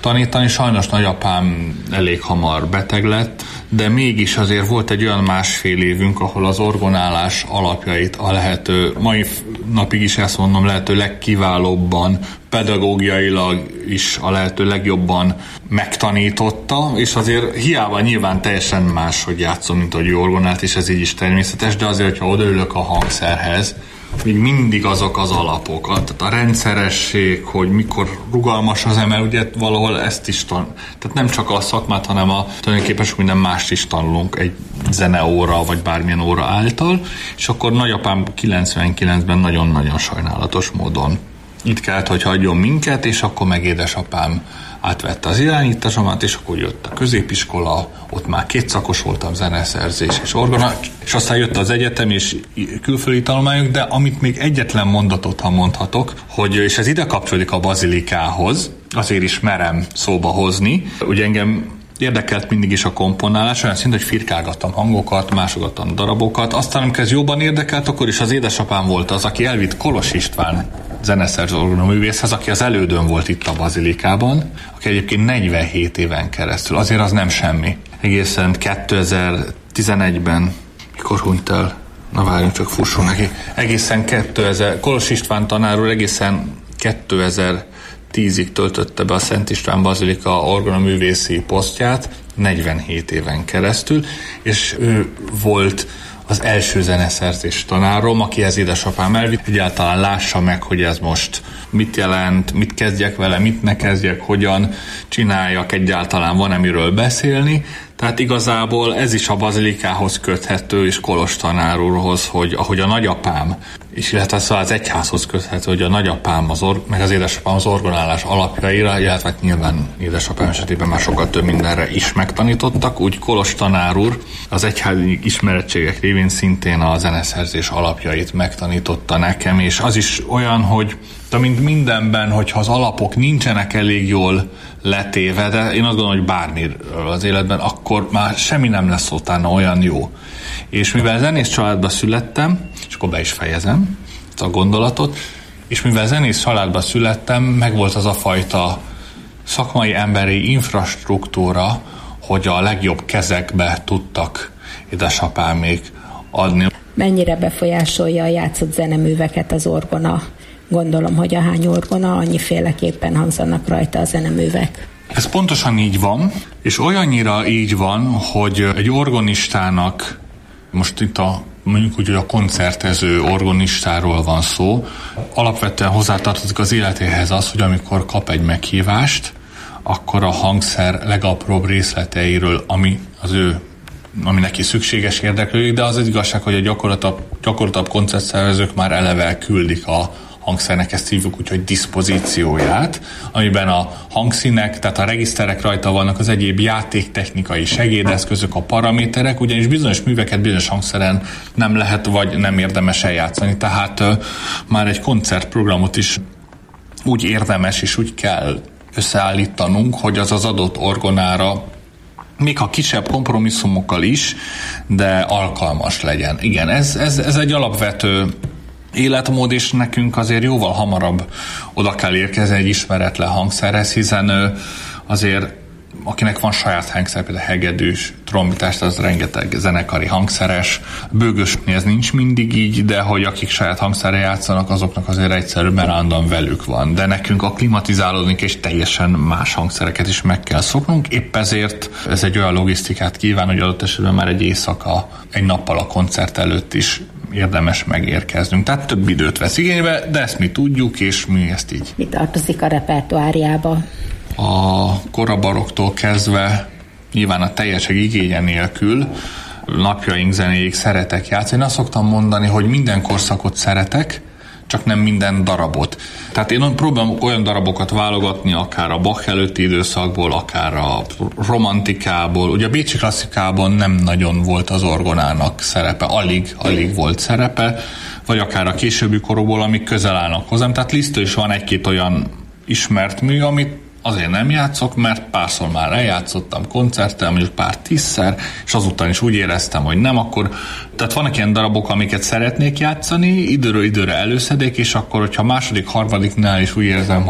tanítani. Sajnos nagyapám elég hamar beteg lett, de mégis azért volt egy olyan másfél évünk, ahol az orgonálás alapjait a lehető, mai napig is ezt mondom, lehető legkiválóbban, pedagógiailag is a lehető legjobban megtanította, és azért hiába nyilván teljesen más, hogy játszom, mint ahogy orgonált, és ez így is természetes, de azért, hogyha odaülök a hangszerhez, még mindig azok az alapok, tehát a rendszeresség, hogy mikor rugalmas az ember, ugye valahol ezt is tehát nem csak a szakmát, hanem tulajdonképpen minden mást is tanulunk egy zeneóra, vagy bármilyen óra által, és akkor nagyapám 99-ben nagyon-nagyon sajnálatos módon itt kellett, hogy hagyjon minket, és akkor meg édesapám átvette az irányításomat, és akkor jött a középiskola, ott már 2 szakos voltam, zeneszerzés és orgona, és aztán jött az egyetem és külföldi tanulmányok, de amit még egyetlen mondatot, ha mondhatok, hogy, és ez ide kapcsolódik a bazilikához, azért is merem szóba hozni, ugye engem érdekelt mindig is a komponálás, olyan szint, hogy firkálgattam hangokat, másogattam darabokat, aztán amikor ez jobban érdekelt, akkor is az édesapám volt az, aki elvitt Kolos István zeneszerző orgonaművészhez, aki az elődön volt itt a bazilikában, aki egyébként 47 éven keresztül, azért az nem semmi. Egészen 2011-ben, mikor hunyt el, na várjunk, csak fusson neki, egészen Kolos István tanár úr egészen 2010-ig töltötte be a Szent István Bazilika orgonaművészi posztját, 47 éven keresztül, és ő volt az első zeneszerzés tanárom, akihez édesapám elvitt, egyáltalán lássa meg, hogy ez most mit jelent, mit kezdjek vele, mit ne kezdjek, hogyan csináljak, egyáltalán van-e miről beszélni. Tehát igazából ez is a bazilikához köthető, és Kolos tanár úrhoz, hogy ahogy a nagyapám, és illetve szóval az egyházhoz köthető, hogy a nagyapám meg az édesapám az orgonálás alapjaira, illetve nyilván édesapám esetében már sokkal több mindenre is megtanítottak, úgy Kolos tanár úr az egyházi ismerettségek révén szintén a zeneszerzés alapjait megtanította nekem, és az is olyan, hogy mint mindenben, hogyha az alapok nincsenek elég jól letéve, de én azt gondolom, hogy bármiről az életben, akkor már semmi nem lesz utána olyan jó. És mivel zenész családba születtem, és akkor be is fejezem ezt a gondolatot, és mivel zenész családba születtem, meg volt az a fajta szakmai emberi infrastruktúra, hogy a legjobb kezekbe tudtak édesapámék adni. Mennyire befolyásolja a játszott zeneműveket az orgona? Gondolom, hogy ahány orgona, annyiféleképpen hangzanak rajta a zeneművek. Ez pontosan így van, és olyannyira így van, hogy egy orgonistának, most itt mondjuk úgy, hogy a koncertező organistáról van szó, alapvetően hozzátartozik az életéhez az, hogy amikor kap egy meghívást, akkor a hangszer legapróbb részleteiről, ami neki szükséges, érdeklődik, de az egy igazság, hogy a gyakorlatabb koncertszervezők már eleve küldik a hangszernek, ezt hívjuk úgy, hogy diszpozícióját, amiben a hangszínek, tehát a regiszterek rajta vannak, az egyéb játéktechnikai segédeszközök, a paraméterek, ugyanis bizonyos műveket bizonyos hangszeren nem lehet, vagy nem érdemes eljátszani. Tehát már egy koncertprogramot is úgy érdemes és úgy kell összeállítanunk, hogy az az adott orgonára még ha kisebb kompromisszumokkal is, de alkalmas legyen. Igen, ez egy alapvető életmód, és nekünk azért jóval hamarabb oda kell érkezni egy ismeretlen hangszerhez, hiszen azért akinek van saját hangszer, például hegedűs, trombitás, az rengeteg zenekari hangszeres, bőgösnél ez nincs mindig így, de hogy akik saját hangszerre játszanak, azoknak azért egyszerűen állandóan velük van. De nekünk akklimatizálódni és teljesen más hangszereket is meg kell szoknunk, épp ezért ez egy olyan logisztikát kíván, hogy adott esetben már egy éjszaka, egy nappal a koncert előtt is érdemes megérkeznünk. Tehát több időt vesz igénybe, de ezt mi tudjuk, és mi ezt így. Mi tartozik a repertoárjába? A korabaroktól kezdve nyilván a teljesség igénye nélkül napjaink zenéig szeretek játszani. Én azt szoktam mondani, hogy minden korszakot szeretek, csak nem minden darabot. Tehát én próbálom olyan darabokat válogatni, akár a Bach előtti időszakból, akár a romantikából. Ugye a bécsi klasszikában nem nagyon volt az orgonának szerepe, alig volt szerepe, vagy akár a későbbi korokból, amik közel állnak hozzám. Tehát Lisztől is van egy-két olyan ismert mű, amit azért nem játszok, mert párszor már eljátszottam koncerttel, mondjuk pár 10-szer, és azután is úgy éreztem, hogy nem, akkor... Tehát vannak ilyen darabok, amiket szeretnék játszani, időről időre előszedek, és akkor, hogyha második, harmadiknál is úgy érzem, hogy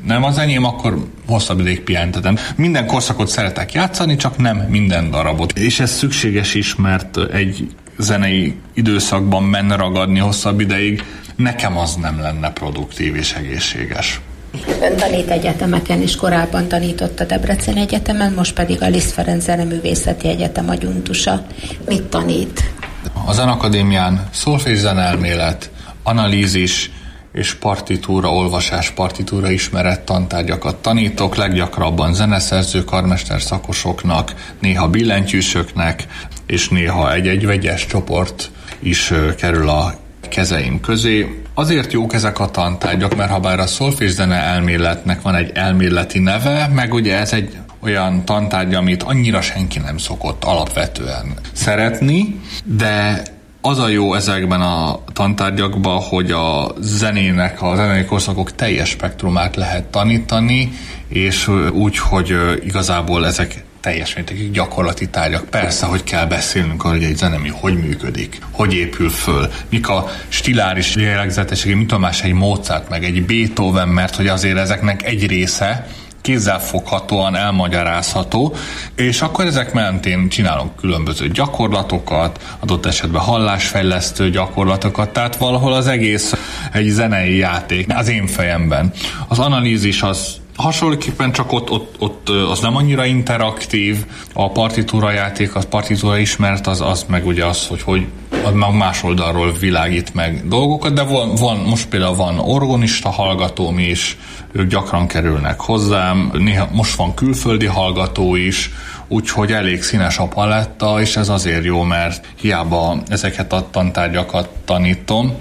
nem az enyém, akkor hosszabb ideig pihentetem. Minden korszakot szeretek játszani, csak nem minden darabot. És ez szükséges is, mert egy zenei időszakban menne ragadni hosszabb ideig, nekem az nem lenne produktív és egészséges. Ön tanít egyetemeken is, korábban tanított a Debreceni Egyetemen, most pedig a Liszt Ferenc Zeneművészeti Egyetem adjunktusa. Mit tanít? A Zenakadémián szolfés zeneelmélet, analízis és partitúra olvasás, partitúra ismeret tantárgyakat tanítok, leggyakrabban zeneszerző, karmester szakosoknak, néha billentyűsöknek, és néha egy vegyes csoport is kerül a kezeim közé. Azért jók ezek a tantárgyak, mert ha bár a szolfészzene elméletnek van egy elméleti neve, meg ugye ez egy olyan tantárgy, amit annyira senki nem szokott alapvetően szeretni, de az a jó ezekben a tantárgyakban, hogy a zenének, a zenei korszakok teljes spektrumát lehet tanítani, és úgy, hogy igazából ezek teljes mértékig gyakorlati tárgyak. Persze, hogy kell beszélnünk, hogy egy zenemű hogy működik, hogy épül föl, mik a stiláris lélegzetessége, mit más egy Mozart, meg egy Beethoven, mert hogy azért ezeknek egy része kézzelfoghatóan elmagyarázható, és akkor ezek mentén csinálunk különböző gyakorlatokat, adott esetben hallásfejlesztő gyakorlatokat, tehát valahol az egész egy zenei játék az én fejemben. Az analízis az hasonlóképpen csak ott az nem annyira interaktív, a partitúra játék, a partitúra ismert, az meg ugye az, hogy más oldalról világít meg dolgokat, de most például van orgonista hallgatóm is, ők gyakran kerülnek hozzám, néha most van külföldi hallgató is, úgyhogy elég színes a paletta, és ez azért jó, mert hiába ezeket a tantárgyakat tanítom,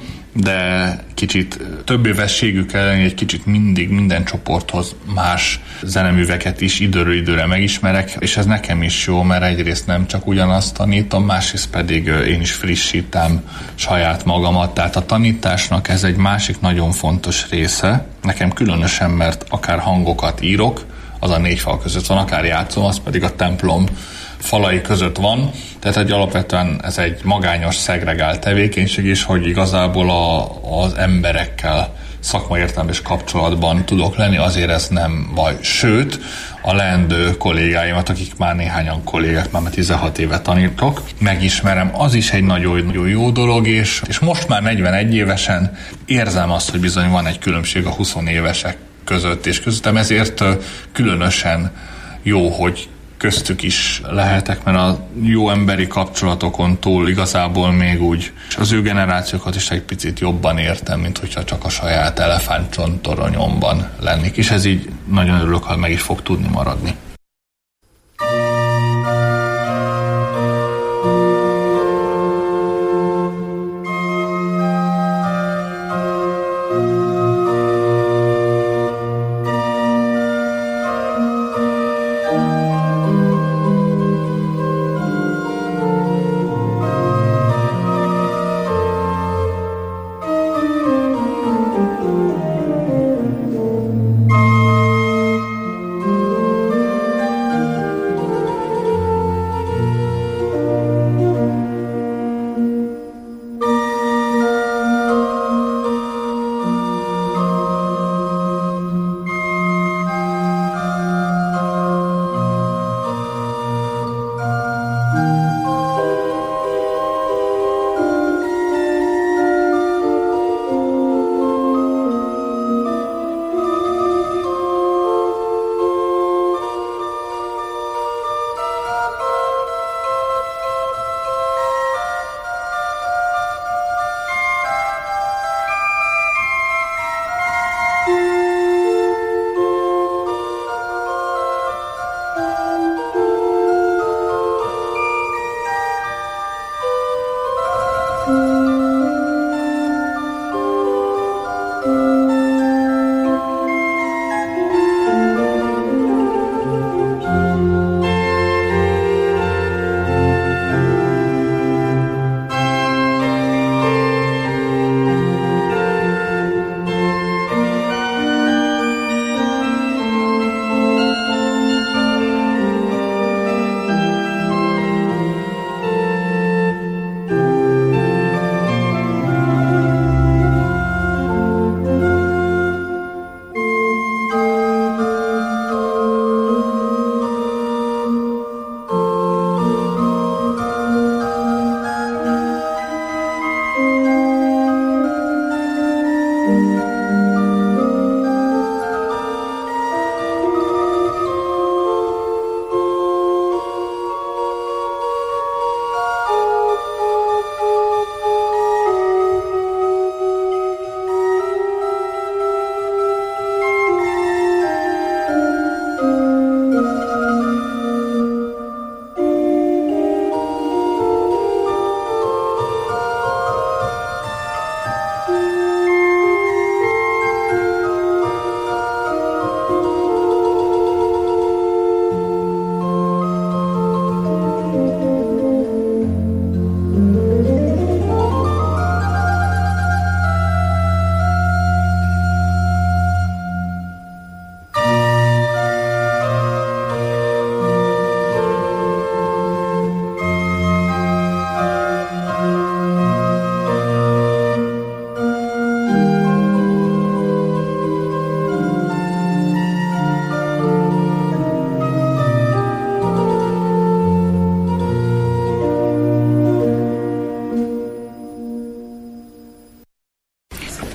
de kicsit több évességük ellenére egy kicsit mindig minden csoporthoz más zeneműveket is időről időre megismerek, és ez nekem is jó, mert egyrészt nem csak ugyanazt tanítom, másrészt pedig én is frissítem saját magamat, tehát a tanításnak ez egy másik nagyon fontos része, nekem különösen, mert akár hangokat írok, az a 4 fal között van, akár játszom, az pedig a templom falai között van, tehát egy alapvetően ez egy magányos, szegregált tevékenység is, hogy igazából az emberekkel szakmai értelmes kapcsolatban tudok lenni, azért ez nem baj. Sőt, a leendő kollégáimat, akik már néhányan kollégák, már 16 éve tanítok, megismerem, az is egy nagyon jó dolog, és most már 41 évesen érzem azt, hogy bizony van egy különbség a 20 évesek között és közöttem, ezért különösen jó, hogy köztük is lehetek, mert a jó emberi kapcsolatokon túl igazából még úgy az ő generációkat is egy picit jobban értem, mint hogyha csak a saját elefántcsontoronyomban lennék, és ez így nagyon örülök, ha meg is fog tudni maradni.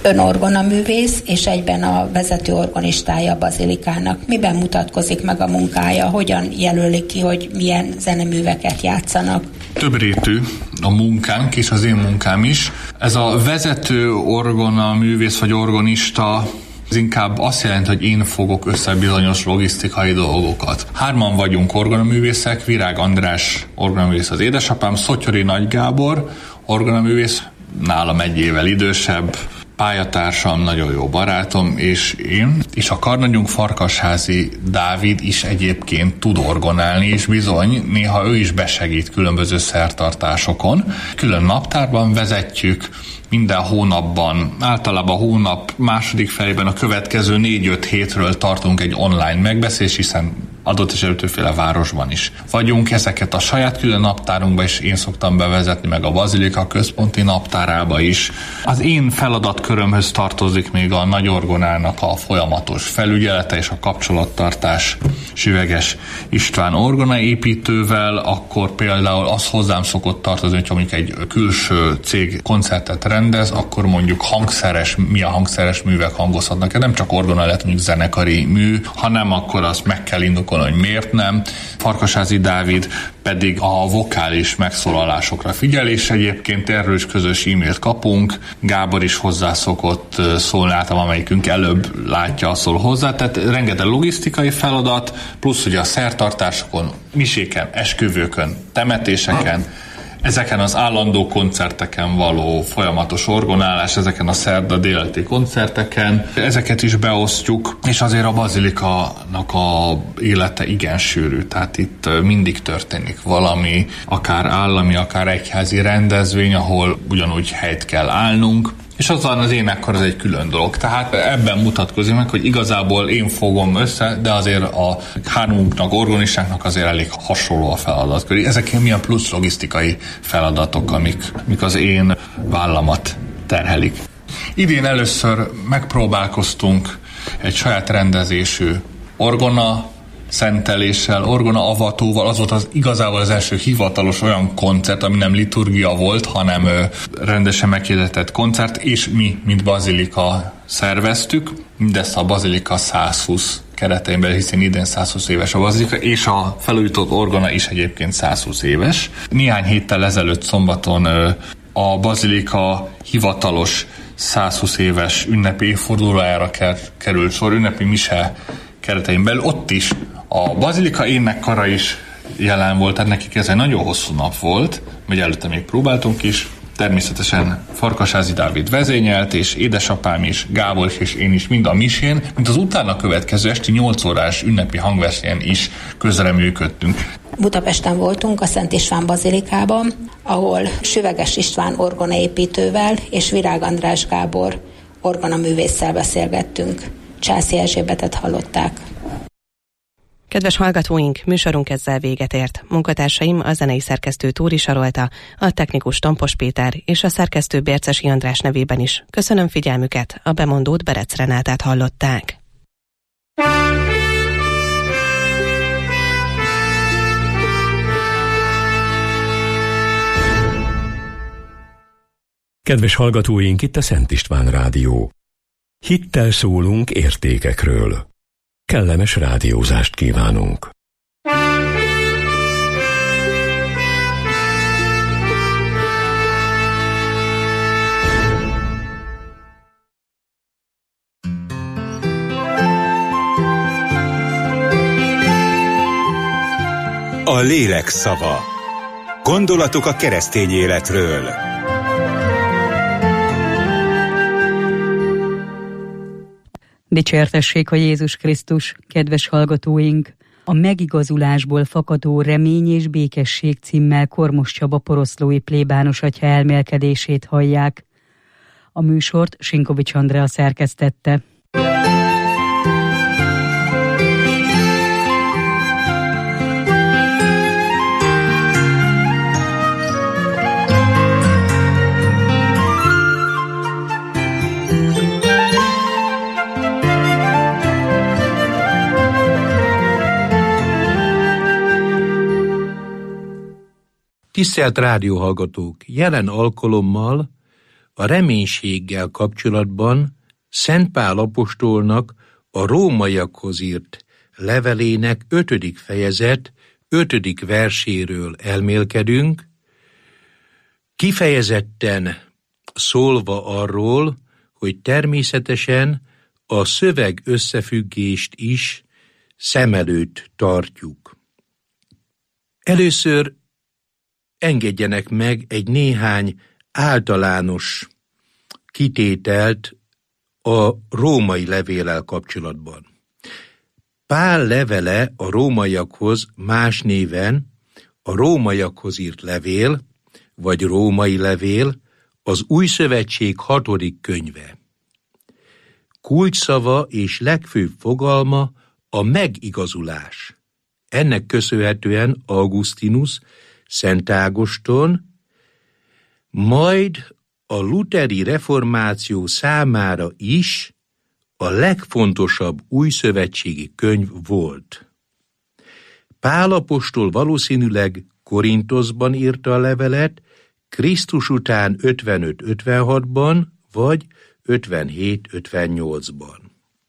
Ön orgonaművész, és egyben a vezető organistája a bazilikának. Miben mutatkozik meg a munkája? Hogyan jelölik ki, hogy milyen zeneműveket játszanak? Többrétű a munkánk, és az én munkám is. Ez a vezető orgonaművész vagy organista, ez inkább azt jelenti, hogy én fogok össze bizonyos logisztikai dolgokat. 3 vagyunk orgonaművészek, Virág András orgonaművész az édesapám, Szottyori Nagy Gábor orgonaművész, nálam 1 évvel idősebb, pályatársam, nagyon jó barátom, és én, és a karnagyunk Farkasházi Dávid is egyébként tud orgonálni, és bizony, néha ő is besegít különböző szertartásokon. Külön naptárban vezetjük, minden hónapban, általában a hónap második felében a következő 4-5 hétről tartunk egy online megbeszélést, hiszen adott esetben többféle városban is vagyunk. Ezeket a saját külön naptárunkba is én szoktam bevezetni, meg a Bazilika központi naptárába is. Az én feladatkörömhöz tartozik még a nagy orgonának a folyamatos felügyelete és a kapcsolattartás Süveges István orgonaépítővel, akkor például az hozzám szokott tartozni, hogyha mondjuk egy külső cég koncertet rendez, akkor mondjuk milyen hangszeres művek hangozhatnak. Nem csak orgona lett mondjuk zenekari mű, hanem akkor azt meg kell indokolni, hogy miért nem. Farkasházi Dávid pedig a vokális megszólalásokra figyel, és egyébként erről is közös e-mailt kapunk. Gábor is hozzászokott szólni, általában amelyikünk előbb látja, szól hozzá. Tehát rengeteg logisztikai feladat, plusz ugye a szertartásokon, miséken, esküvőkön, temetéseken, ezeken az állandó koncerteken való folyamatos orgonálás, ezeken a szerda délelőtti koncerteken, ezeket is beosztjuk, és azért a bazilikanak a élete igen sűrű, tehát itt mindig történik valami, akár állami, akár egyházi rendezvény, ahol ugyanúgy helyt kell állnunk, és azon az énekkar az egy külön dolog. Tehát ebben mutatkozik meg, hogy igazából én fogom össze, de azért a 3-unknak, organistáknak azért elég hasonló a feladatkör. Ezek milyen plusz logisztikai feladatok, amik az én vállamat terhelik. Idén először megpróbálkoztunk egy saját rendezésű orgona szenteléssel, orgona avatóval, az volt az igazából az első hivatalos olyan koncert, ami nem liturgia volt, hanem rendesen meghirdetett koncert, és mi, mint bazilika szerveztük, mindezt a bazilika 120 keretein belül, hiszen idén 120 éves a bazilika, és a felújított orgona is egyébként 120 éves. Néhány héttel ezelőtt szombaton a bazilika hivatalos 120 éves ünnepi évfordulójára került sor, ünnepi mise keretein belül, ott is a bazilika énekkara is jelen volt, tehát nekik ez egy nagyon hosszú nap volt, hogy előtte még próbáltunk is. Természetesen Farkasházi Dávid vezényelt, és édesapám is, Gábor és én is mind a misén, mint az utána következő esti 8 órás ünnepi hangversenyen is közreműködtünk. Budapesten voltunk a Szent István bazilikában, ahol Süveges István orgonaépítővel és Virág András Gábor orgonaművésszel beszélgettünk. Császi Erzsébetet hallották. Kedves hallgatóink, műsorunk ezzel véget ért. Munkatársaim a zenei szerkesztő Túri Sarolta, a technikus Tompos Péter és a szerkesztő Bércesi András nevében is. Köszönöm figyelmüket, a bemondót Berec Renátát hallották. Kedves hallgatóink, itt a Szent István Rádió. Hittel szólunk értékekről. Kellemes rádiózást kívánunk. A lélek szava. Gondolatok a keresztény életről. Dicsértessék a Jézus Krisztus, kedves hallgatóink! A megigazulásból fakadó remény és békesség címmel Kormos Csaba poroszlói plébános atya elmélkedését hallják. A műsort Sinkovics Andrea szerkesztette. Tisztelt rádióhallgatók! Jelen alkalommal a reménységgel kapcsolatban Szent Pál apostolnak a rómaiakhoz írt levelének 5. fejezet 5. verséről elmélkedünk, kifejezetten szólva arról, hogy természetesen a szöveg összefüggést is szem előtt tartjuk. Először engedjenek meg egy néhány általános kitételt a római levéllel kapcsolatban. Pál levele a rómaiakhoz más néven a rómaiakhoz írt levél, vagy római levél, az Új Szövetség 6. könyve. Kulcsszava és legfőbb fogalma a megigazulás. Ennek köszönhetően Augustinus, Szent Ágoston, majd a luteri reformáció számára is a legfontosabb újszövetségi könyv volt. Pál apostol valószínűleg Korintoszban írta a levelet, Krisztus után 55-56-ban, vagy 57-58-ban.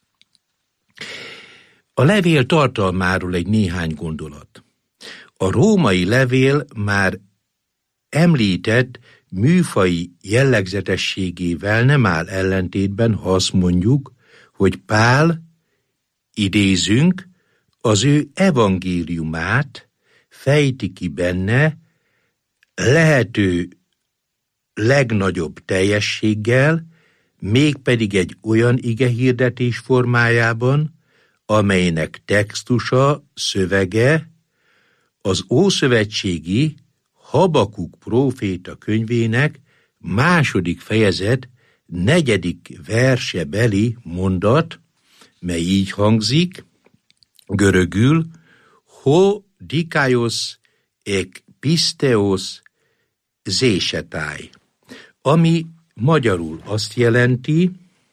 A levél tartalmáról egy néhány gondolat. A római levél már említett műfaji jellegzetességével nem áll ellentétben, ha azt mondjuk, hogy Pál, idézünk, az ő evangéliumát fejti ki benne lehető legnagyobb teljességgel, mégpedig egy olyan igehirdetés formájában, amelynek textusa, szövege az ószövetségi Habakuk próféta könyvének 2. fejezet 4. verse beli mondat, mely így hangzik, görögül, ho dikaios ek pisteos zésetáj, ami magyarul azt jelenti,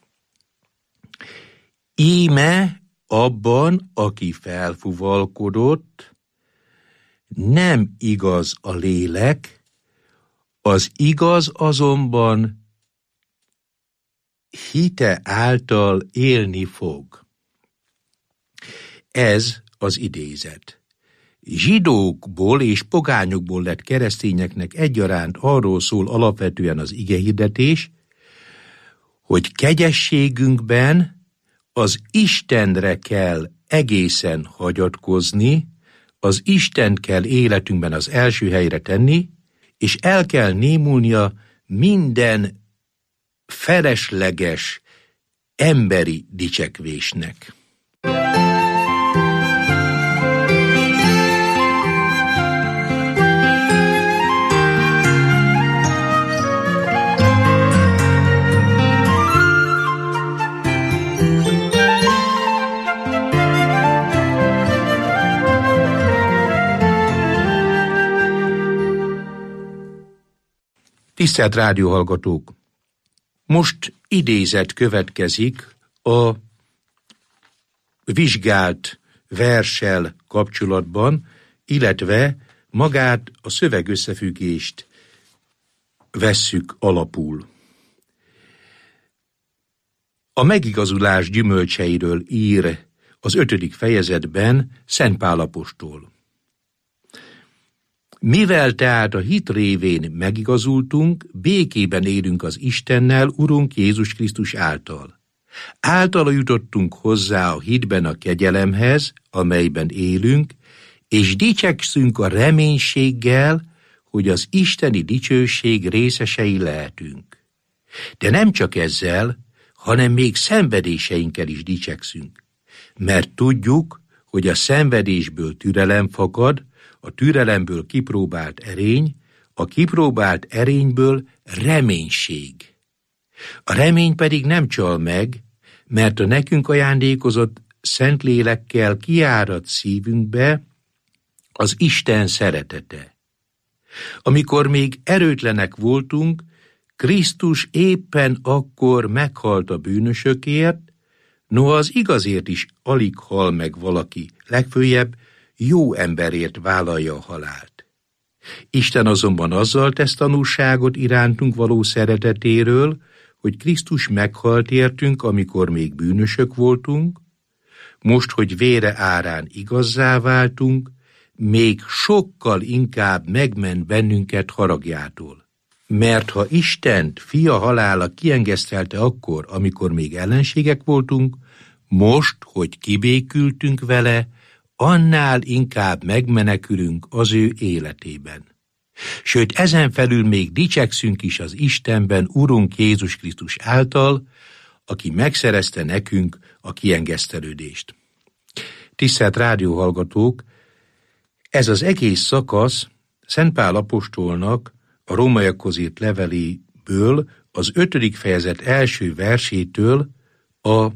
íme abban, aki felfuvalkodott, nem igaz a lélek, az igaz azonban hite által élni fog. Ez az idézet. Zsidókból és pogányokból lett keresztényeknek egyaránt arról szól alapvetően az igehirdetés, hogy kegyességünkben az Istenre kell egészen hagyatkozni, az Istent kell életünkben az első helyre tenni, és el kell némulnia minden felesleges emberi dicsekvésnek. Tisztelt rádióhallgatók! Most idézet következik a vizsgált verssel kapcsolatban, illetve magát a szövegösszefüggést vesszük alapul. A megigazulás gyümölcseiről ír az 5. fejezetben Szent Pál apostol. Mivel tehát a hit révén megigazultunk, békében élünk az Istennel, Urunk Jézus Krisztus által. Általa jutottunk hozzá a hitben a kegyelemhez, amelyben élünk, és dicsekszünk a reménységgel, hogy az isteni dicsőség részesei lehetünk. De nem csak ezzel, hanem még szenvedéseinkkel is dicsekszünk, mert tudjuk, hogy a szenvedésből türelem fakad, a türelemből kipróbált erény, a kipróbált erényből reménység. A remény pedig nem csal meg, mert a nekünk ajándékozott Szentlélekkel kiárad szívünkbe az Isten szeretete. Amikor még erőtlenek voltunk, Krisztus éppen akkor meghalt a bűnösökért, noha az igazért is alig hal meg valaki, legföljebb jó emberért vállalja a halált. Isten azonban azzal tesz tanúságot irántunk való szeretetéről, hogy Krisztus meghalt értünk, amikor még bűnösök voltunk, most, hogy vére árán igazzá váltunk, még sokkal inkább megment bennünket haragjától. Mert ha Istent fia halála kiengesztelte akkor, amikor még ellenségek voltunk, most, hogy kibékültünk vele, annál inkább megmenekülünk az ő életében. Sőt, ezen felül még dicsekszünk is az Istenben, Urunk Jézus Krisztus által, aki megszerezte nekünk a kiengesztelődést. Tisztelt rádióhallgatók, ez az egész szakasz Szent Pál apostolnak a rómaiakhoz írt leveléből az 5. fejezet első versétől a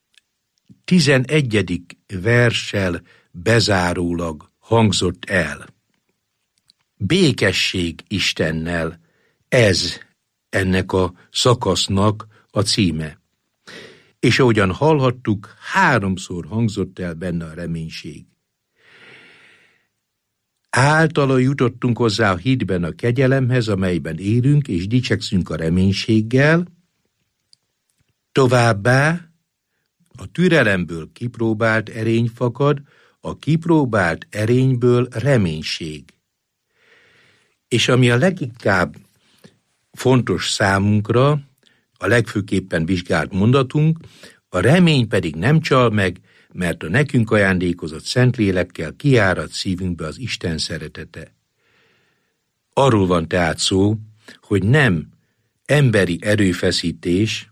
11. verssel bezárólag hangzott el. Békesség Istennel, ez ennek a szakasznak a címe. És ahogyan hallhattuk, 3-szor hangzott el benne a reménység. Általa jutottunk hozzá a hitben a kegyelemhez, amelyben élünk, és dicsekszünk a reménységgel. Továbbá a türelemből kipróbált erény fakad, a kipróbált erényből reménység. És ami a leginkább fontos számunkra, a legfőképpen vizsgált mondatunk, a remény pedig nem csal meg, mert a nekünk ajándékozott Szentlélekkel kiárad szívünkbe az Isten szeretete. Arról van tehát szó, hogy nem emberi erőfeszítés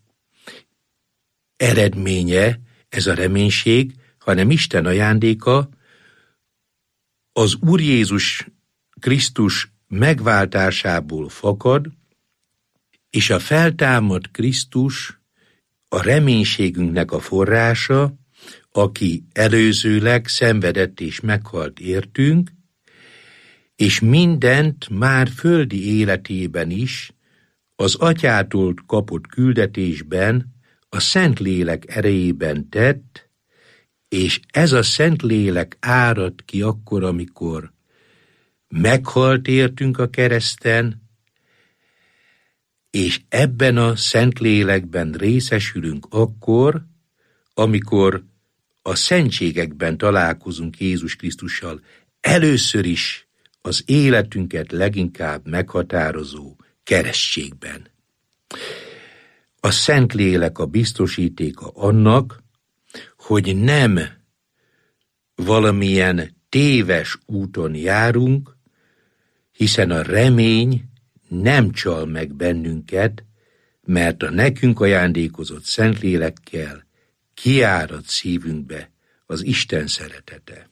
eredménye ez a reménység, hanem Isten ajándéka, az Úr Jézus Krisztus megváltásából fakad, és a feltámadt Krisztus a reménységünknek a forrása, aki előzőleg szenvedett és meghalt értünk, és mindent már földi életében is az Atyától kapott küldetésben, a Szentlélek erejében tett, és ez a Szentlélek árad ki akkor, amikor meghalt értünk a kereszten, és ebben a Szentlélekben részesülünk akkor, amikor a szentségekben találkozunk Jézus Krisztussal, először is az életünket leginkább meghatározó keresztségben. A Szentlélek a biztosítéka annak, hogy nem valamilyen téves úton járunk, hiszen a remény nem csal meg bennünket, mert a nekünk ajándékozott Szentlélekkel kiárad szívünkbe az Isten szeretete.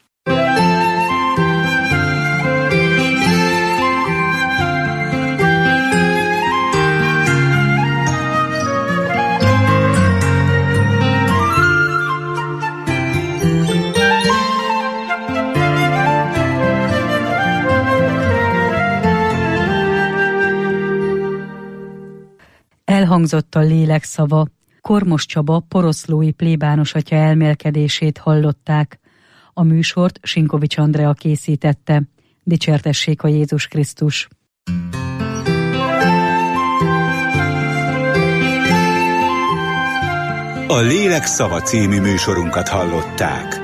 Elhangzott a lélek szava. Kormos Csaba poroszlói plébános atya elmélkedését hallották. A műsort Sinkovics Andrea készítette. Dicsértessék a Jézus Krisztus! A Lélek szava című műsorunkat hallották.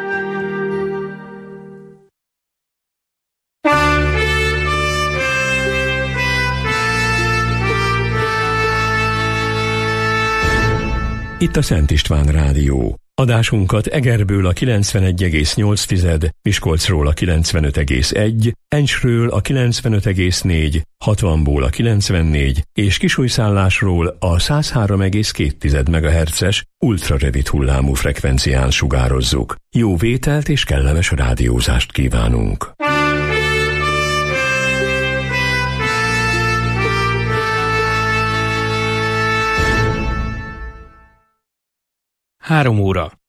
Itt a Szent István Rádió. Adásunkat Egerből a 91,8, Miskolcról a 95,1, Encsről a 95,4, 60-ból a 94 és Kisújszállásról a 103,2 MHz-es ultrarövid hullámú frekvencián sugározzuk. Jó vételt és kellemes rádiózást kívánunk! 3 óra.